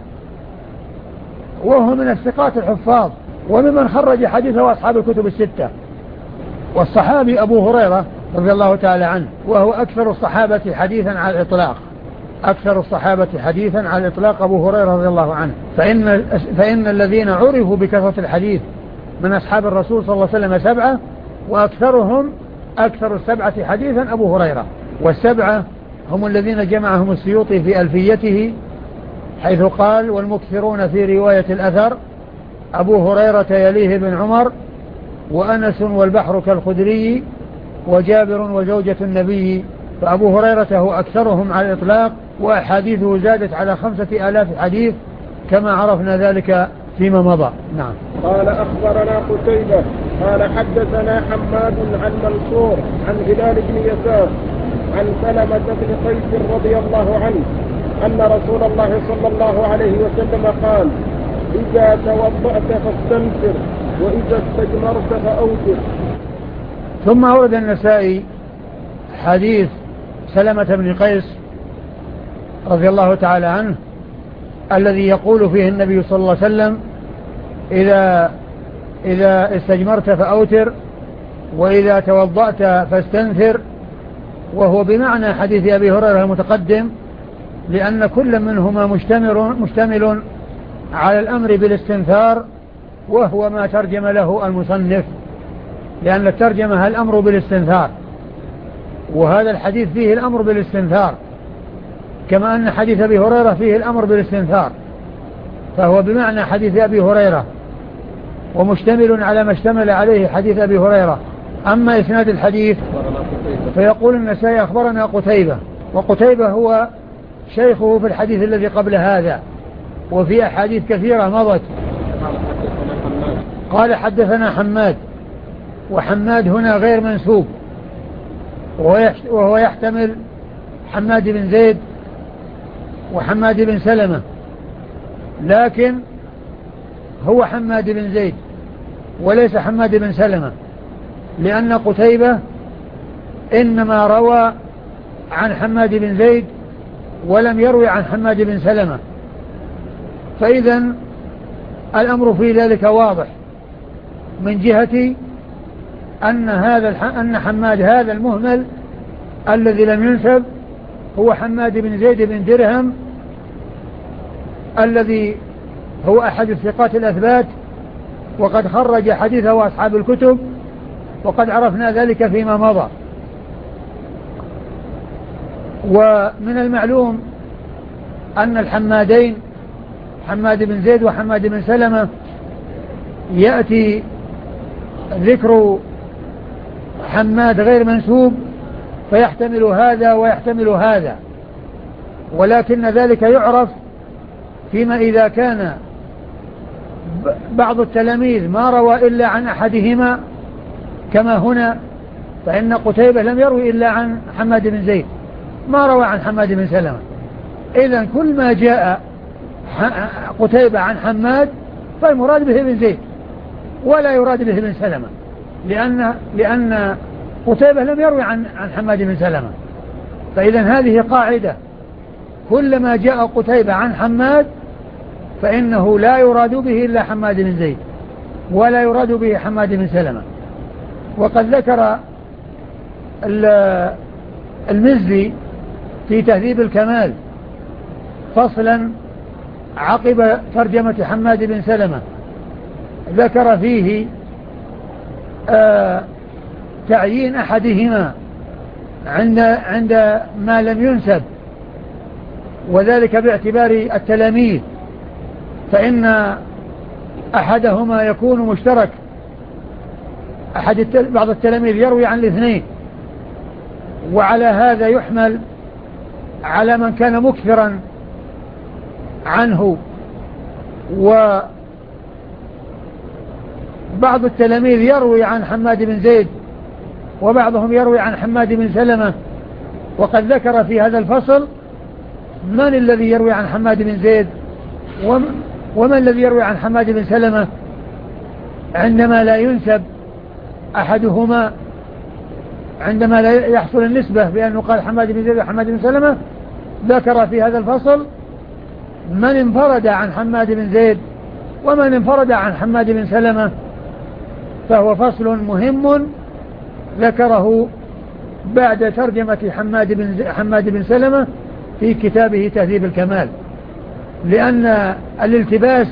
وهو من الثقات الحفاظ، وممن خرج حديثه أصحاب الكتب الستة. والصحابي أبو هريرة رضي الله تعالى عنه، وهو أكثر الصحابة حديثا على الإطلاق أكثر الصحابة حديثا على الإطلاق أبو هريرة رضي الله عنه. فإن, فإن الذين عرفوا بكثرة الحديث من أصحاب الرسول صلى الله عليه وسلم سبعة، وأكثرهم أكثر السبعة حديثا أبو هريرة. والسبعة هم الذين جمعهم السيوطي في ألفيته، حيث قال: والمكثرون في رواية الأثر أبو هريرة يليه بن عمر، وأنس والبحر كالخدري، وجابر وزوجة النبي. فأبو هريرة هو أكثرهم على الإطلاق، وأحاديثه زادت على خمسة آلاف حديث كما عرفنا ذلك فيما مضى. نعم. قال: أخبرنا قتيبة قال حدثنا حماد عن منصور عن هلال بن يسار عن سلمة بن قيس رضي الله عنه أن رسول الله صلى الله عليه وسلم قال: إذا توضأت فاستنفر، وإذا استجمرت فأوتر. ثم أورد النسائي حديث سلمة بن قيس رضي الله تعالى عنه الذي يقول فيه النبي صلى الله عليه وسلم: إذا, إذا استجمرت فأوتر، وإذا توضأت فاستنثر، وهو بمعنى حديث أبي هريرة المتقدم، لأن كل منهما مشتمل, مشتمل على الأمر بالاستنثار، وهو ما ترجم له المصنف، لأن الترجمة الأمر بالاستنثار، وهذا الحديث فيه الأمر بالاستنثار، كما أن حديث أبي هريرة فيه الأمر بالاستنثار، فهو بمعنى حديث أبي هريرة ومشتمل على ما اشتمل عليه حديث أبي هريرة. أما إسناد الحديث فيقول النسائي: أخبرنا قتيبة، وقتيبة هو شيخه في الحديث الذي قبل هذا، وفي أحاديث كثيرة مضت. قال: حدثنا حماد، وحماد هنا غير منسوب، وهو يحتمل حماد بن زيد وحماد بن سلمة، لكن هو حماد بن زيد وليس حماد بن سلمة، لأن قتيبة إنما روى عن حماد بن زيد ولم يروي عن حماد بن سلمة، فإذا الأمر في ذلك واضح من جهة أن هذا أن حماد هذا المهمل الذي لم ينسب هو حماد بن زيد بن درهم، الذي هو أحد الثقات الأثبات، وقد خرج حديثه أصحاب الكتب، وقد عرفنا ذلك فيما مضى. ومن المعلوم أن الحمادين حماد بن زيد وحماد بن سلمة يأتي ذكر حماد غير منسوب فيحتمل هذا ويحتمل هذا، ولكن ذلك يعرف فيما إذا كان بعض التلاميذ ما روى إلا عن أحدهما، كما هنا، فإن قتيبة لم يروي إلا عن حماد بن زيد، ما روى عن حماد بن سلمة. إذن كل ما جاء قتيبة عن حماد فالمراد به بن زيد ولا يراد به بن سلمة، لأن, لأن قتيبة لم يروي عن, عن حماد بن سلمة. فإذن هذه قاعدة: كلما جاء قتيبة عن حماد فإنه لا يراد به إلا حماد بن زيد ولا يراد به حماد بن سلمة. وقد ذكر المزي في تهذيب الكمال فصلا عقب ترجمة حماد بن سلمة، ذكر فيه آه تعيين أحدهما عند, عند ما لم ينسب وذلك باعتبار التلاميذ، فإن أحدهما يكون مشترك، أحد التل... بعض التلاميذ يروي عن الاثنين، وعلى هذا يحمل على من كان مكثرا عنه، وبعض التلاميذ يروي عن حماد بن زيد وبعضهم يروي عن حماد بن سلمة. وقد ذكر في هذا الفصل من الذي يروي عن حماد بن زيد ومن الذي يروي عن حماد بن سلمة عندما لا ينسب أحدهما، عندما لا يحصل النسبة بأنه قال حماد بن زيد وحماد بن سلمة. ذكر في هذا الفصل من انفرد عن حماد بن زيد ومن انفرد عن حماد بن سلمة، فهو فصل مهم ذكره بعد ترجمة حماد بن, حماد بن سلمة في كتابه تهذيب الكمال، لأن الالتباس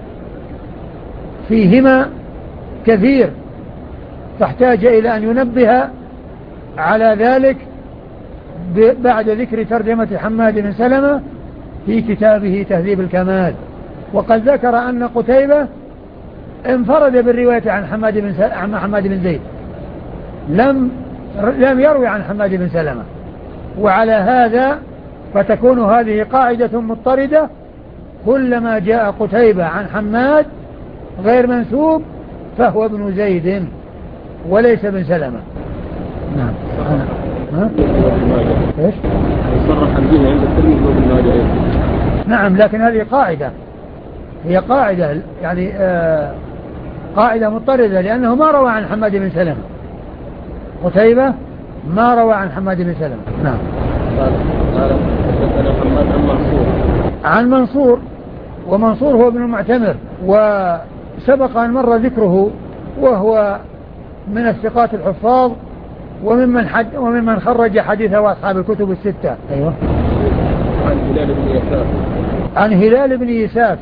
فيهما كثير، فاحتاج إلى أن ينبه على ذلك بعد ذكر ترجمة حماد بن سلمة في كتابه تهذيب الكمال. وقد ذكر أن قتيبة انفرد بالرواية عن حماد بن, عن حماد بن زيد، لم لم يروي عن حماد بن سلمة. وعلى هذا فتكون هذه قاعدة مضطردة، كلما جاء قتيبة عن حماد غير منسوب فهو ابن زيد وليس بن سلمة. نعم. ها؟ ايش؟ يصرح به عند الترمذي وابن ماجه. نعم، لكن هذه قاعدة، هي قاعدة يعني آه قاعدة مضطردة، لأنه ما روى عن حماد بن سلمة، قتيبة ما روى عن حماد بن سلمة. نعم. قال قال حدثنا حماد عن منصور عن منصور، ومنصور هو ابن المعتمر، وسبق أن مر ذكره، وهو من الثقات الحفاظ وممن حد وممن خرج حديثه أصحاب الكتب الستة. أيوة. عن هلال بن يساف عن هلال بن يساف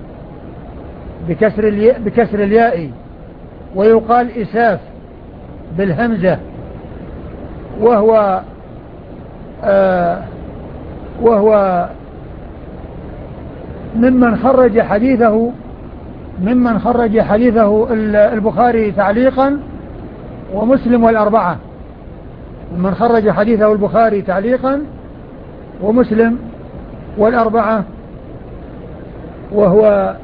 بكسر الياء بكسر الياء ويقال إساف بالهمزة، وهو آه وهو ممن خرج حديثه ممن خرج حديثه البخاري تعليقا ومسلم والأربعة، ممن خرج حديثه البخاري تعليقا ومسلم والأربعة، وهو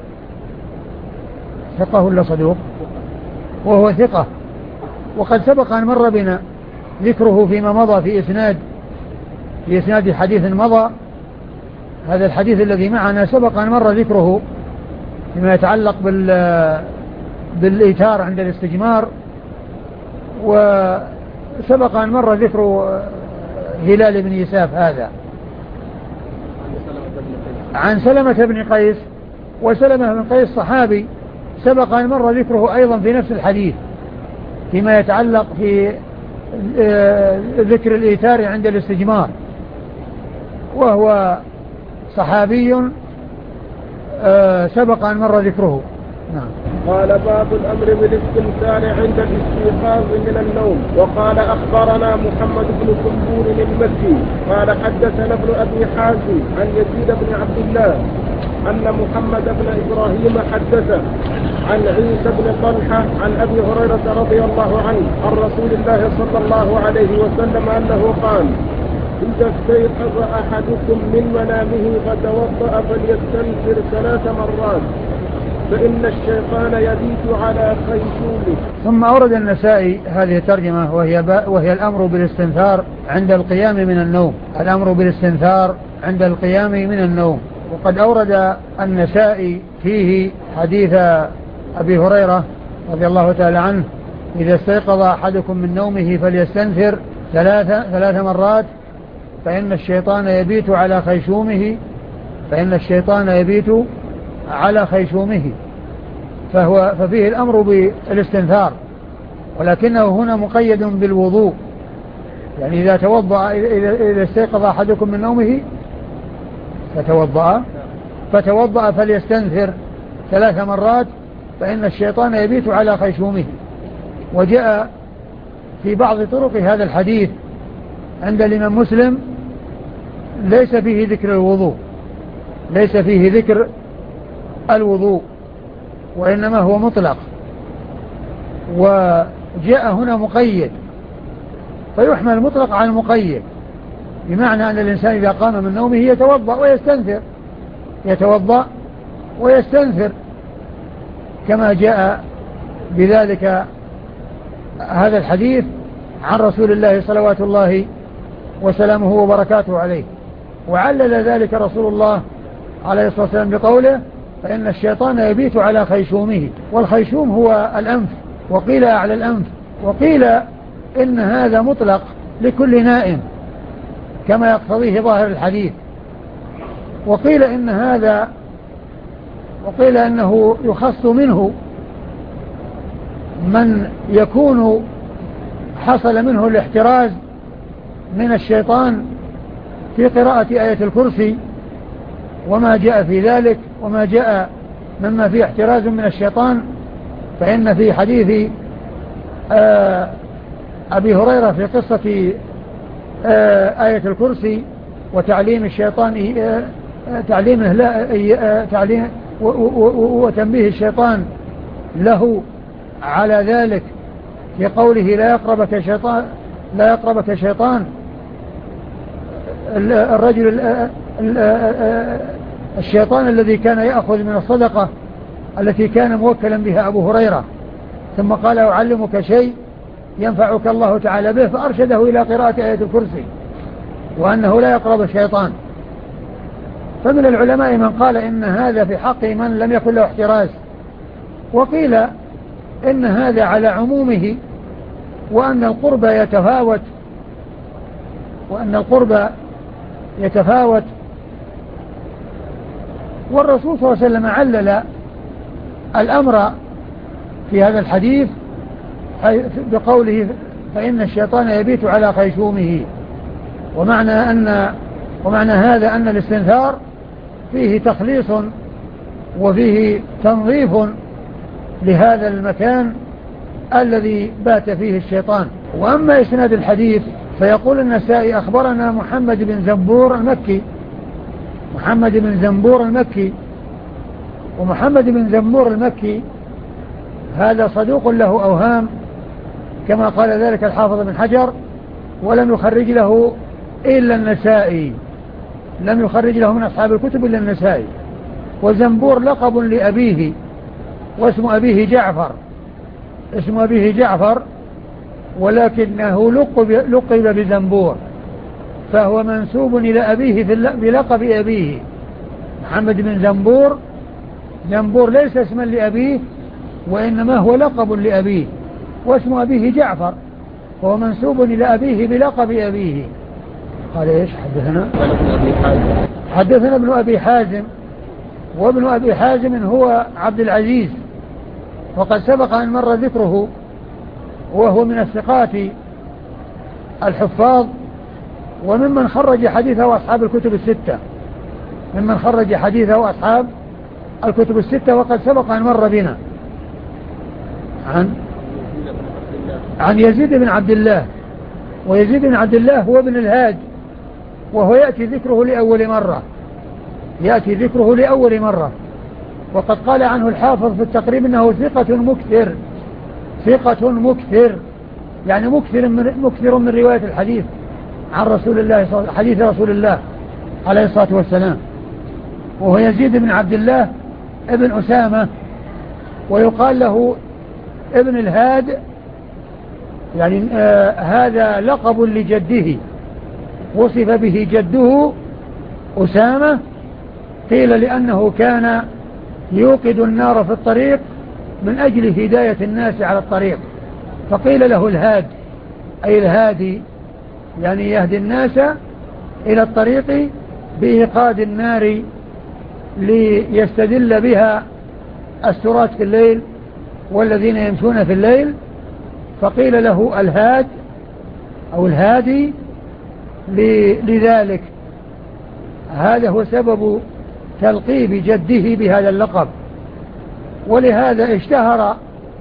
ثقة ولا صدوق؟ وهو ثقة. وقد سبق أن مر بنا ذكره فيما مضى في إسناد في إسناد حديث مضى. هذا الحديث الذي معنا سبق أن مر ذكره فيما يتعلق بال بالإيتار عند الاستجمار، وسبق أن مر ذكر هلال بن يساف هذا عن سلمة بن قيس، وسلمة بن قيس صحابي سبق أن مر ذكره أيضا في نفس الحديث فيما يتعلق في ذكر الإيتار عند الاستجمار، وهو صحابي سبق أن مر ذكره. نعم. قال باب الأمر بالاستمتار عند الاستيقاظ من النوم. وقال أخبرنا محمد بن سنبور المكي قال حدثنا ابن أبي حازم عن يزيد بن عبد الله أن محمد بن إبراهيم حدثه عن عيسى بن طلحة عن أبي هريرة رضي الله عنه عن رسول الله صلى الله عليه وسلم أنه قال: إذا استيقظ أحدكم من منامه فتوضأ فليستنفر ثلاث مرات فإن الشيطان يبيت على خيشومه. ثم أورد النسائي هذه الترجمة وهي, وهي الأمر بالاستنثار عند القيام من النوم، الأمر بالاستنثار عند القيام من النوم. وقد أورد النسائي فيه حديث أبي هريرة رضي الله تعالى عنه: إذا استيقظ أحدكم من نومه فليستنثر ثلاث ثلاث مرات فإن الشيطان يبيت على خيشومه فإن الشيطان يبيت على خيشومه. فهو ففيه الأمر بالاستنثار، ولكنه هنا مقيد بالوضوء، يعني إذا توضأ إذا استيقظ أحدكم من نومه فتوضأ فتوضأ فليستنثر ثلاث مرات فإن الشيطان يبيت على خيشومه. وجاء في بعض طرق هذا الحديث عند الإمام مسلم ليس فيه ذكر الوضوء ليس فيه ذكر الوضوء وإنما هو مطلق، وجاء هنا مقيد، فيحمل المطلق على المقيد، بمعنى أن الإنسان إذا قام من نومه يتوضأ ويستنثر يتوضأ ويستنثر كما جاء بذلك هذا الحديث عن رسول الله صلوات الله وسلامه وبركاته عليه. وعلل ذلك رسول الله عليه الصلاة والسلام بقوله: فإن الشيطان يبيت على خيشومه. والخيشوم هو الأنف، وقيل أعلى الأنف، وقيل إن هذا مطلق لكل نائم كما يقتضيه ظاهر الحديث، وقيل إن هذا وقيل إنه يخص منه من يكون حصل منه الاحتراز من الشيطان في قراءة آية الكرسي وما جاء في ذلك وما جاء مما فيه احتراز من الشيطان. فإن في حديث أبي هريرة في قصة آية الكرسي وتعليم الشيطان تعليمه لا تعليم وتنبيه الشيطان له على ذلك في قوله: لا يقربك شيطان لا يقربك شيطان الرجل الشيطان الذي كان يأخذ من الصدقة التي كان موكلا بها أبو هريرة، ثم قال: أعلمك شيء ينفعك الله تعالى به، فأرشده إلى قراءة آية الكرسي وأنه لا يقرب الشيطان. فمن العلماء من قال إن هذا في حق من لم يكن له احتراز، وقيل إن هذا على عمومه، وأن القرب يتفاوت وأن القرب يتفاوت والرسول صلى الله عليه وسلم علل الأمر في هذا الحديث بقوله: فإن الشيطان يبيت على خيشومه. ومعنى أن ومعنى هذا أن الاستنثار فيه تخليص وفيه تنظيف لهذا المكان الذي بات فيه الشيطان. وأما إسناد الحديث فيقول النسائي: أخبرنا محمد بن زنبور المكي محمد بن زنبور المكي ومحمد بن زنبور المكي هذا صدوق له أوهام كما قال ذلك الحافظ بن حجر، ولم يخرج له إلا النسائي لم يخرج له من أصحاب الكتب إلا النسائي. وزنبور لقب لأبيه، واسم أبيه جعفر اسم أبيه جعفر ولكنه لقب, لقب بزنبور، فهو منسوب إلى أبيه بلقب أبيه. محمد بن زنبور زنبور ليس اسما لأبيه وإنما هو لقب لأبيه، واسم أبيه جعفر، وهو منسوب إلى أبيه بلقب أبيه. قال إيش حدثنا حدثنا ابن أبي حازم، وابن أبي حازم هو عبد العزيز، وقد سبق أن مر ذكره، وهو من الثقات الحفاظ، وممن خرج حديثه أصحاب الكتب الستة ممن خرج حديثه أصحاب الكتب الستة وقد سبق أن مر بنا عن عن يزيد بن عبد الله. ويزيد بن عبد الله هو ابن الهاد، وهو يأتي ذكره لأول مرة يأتي ذكره لأول مرة وقد قال عنه الحافظ في التقريب إنه ثقة مكثر ثقة مكثر يعني مكثر من, مكثر من رواية الحديث عن رسول الله حديث رسول الله عليه الصلاة والسلام. وهو يزيد بن عبد الله ابن أسامة، ويقال له ابن الهاد، يعني آه هذا لقب لجده، وصف به جده أسامة، قيل لأنه كان يوقد النار في الطريق من أجل هداية الناس على الطريق، فقيل له الهاد أي الهادي، يعني يهدي الناس إلى الطريق بإيقاد النار ليستدل بها السراج في الليل والذين يمشون في الليل، فقيل له الهاد أو الهادي لذلك. هذا هو سبب تلقيب جده بهذا اللقب، ولهذا اشتهر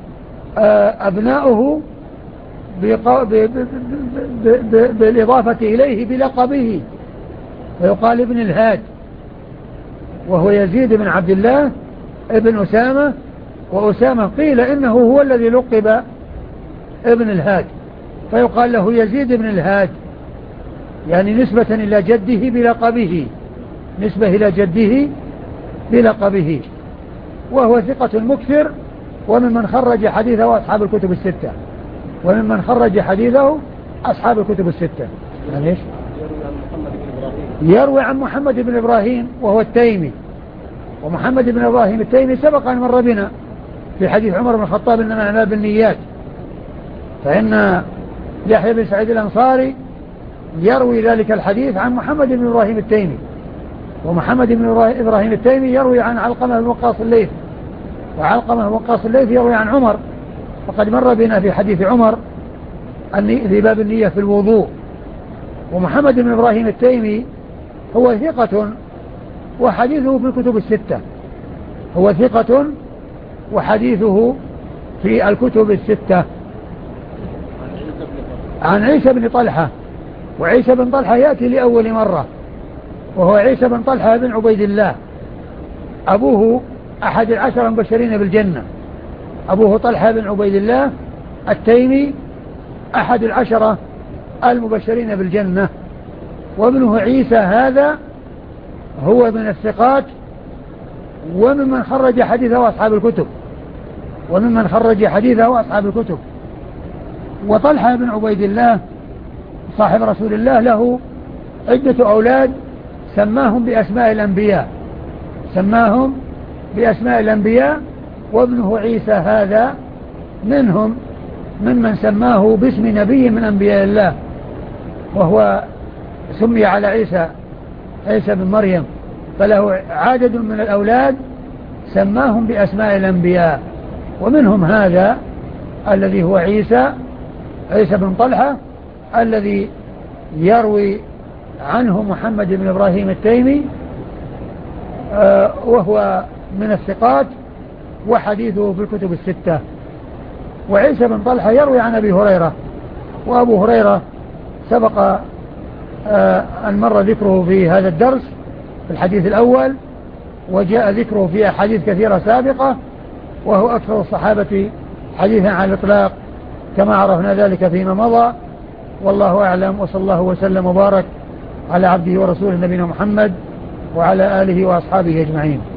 أبناؤه بالإضافة إليه بلقبه، ويقال ابن الهاد، وهو يزيد بن عبد الله ابن أسامة، وأسامة قيل إنه هو الذي لقب ابن الهاد، فيقال له يزيد بن الهاد، يعني نسبة إلى جده بلقبه، نسبة إلى جده بلقبه. وهو ثقة مكثر، وممن خرج حديثه أصحاب الكتب الستة، وممن خرج حديثه أصحاب الكتب الستة. يعني إيش؟ يروي عن محمد بن إبراهيم وهو التيمي، ومحمد بن إبراهيم التيمي سبق أن مر بنا في حديث عمر بن الخطاب إنما الأعمال بالنيات، فإن يحيى بن سعيد الأنصاري يروي ذلك الحديث عن محمد بن إبراهيم التيمي، ومحمد بن إبراهيم التيمي يروي عن علقمة بن وقاص الليث، وعلقمة بن وقاص الليث يروي عن عمر، وقد مر بنا في حديث عمر في باب النية في الوضوء. ومحمد بن إبراهيم التيمي هو ثقة وحديثه في الكتب الستة، هو ثقة وحديثه في الكتب الستة. عن عيسى بن طلحة، وعيسى بن طلحة يأتي لأول مرة، وهو عيسى بن طلحة بن عبيد الله، أبوه أحد العشر المبشرين بالجنة، أبوه طلحة بن عبيد الله التيمي أحد العشرة المبشرين بالجنة. وابنه عيسى هذا هو من الثقات، وممن خرج حديثه أصحاب الكتب، وممن خرج حديثه أصحاب الكتب. وطلحة بن عبيد الله صاحب رسول الله له عدة أولاد سماهم بأسماء الأنبياء، سماهم بأسماء الأنبياء، وابنه عيسى هذا منهم، ممن سماه باسم نبي من أنبياء الله، وهو سمي على عيسى عيسى بن مريم، فله عدد من الأولاد سماهم بأسماء الأنبياء، ومنهم هذا الذي هو عيسى عيسى بن طلحة الذي يروي عنه محمد بن إبراهيم التيمي، آه وهو من الثقات وحديثه في الكتب الستة. وعيسى بن طلحة يروي عن أبي هريرة، وأبو هريرة سبق آه أن مر ذكره في هذا الدرس في الحديث الأول، وجاء ذكره في أحاديث كثيرة سابقة، وهو أكثر الصحابة حديثا على الإطلاق كما عرفنا ذلك فيما مضى. والله أعلم، وصلى الله وسلم وبارك على عبده ورسوله نبينا محمد وعلى آله وأصحابه أجمعين.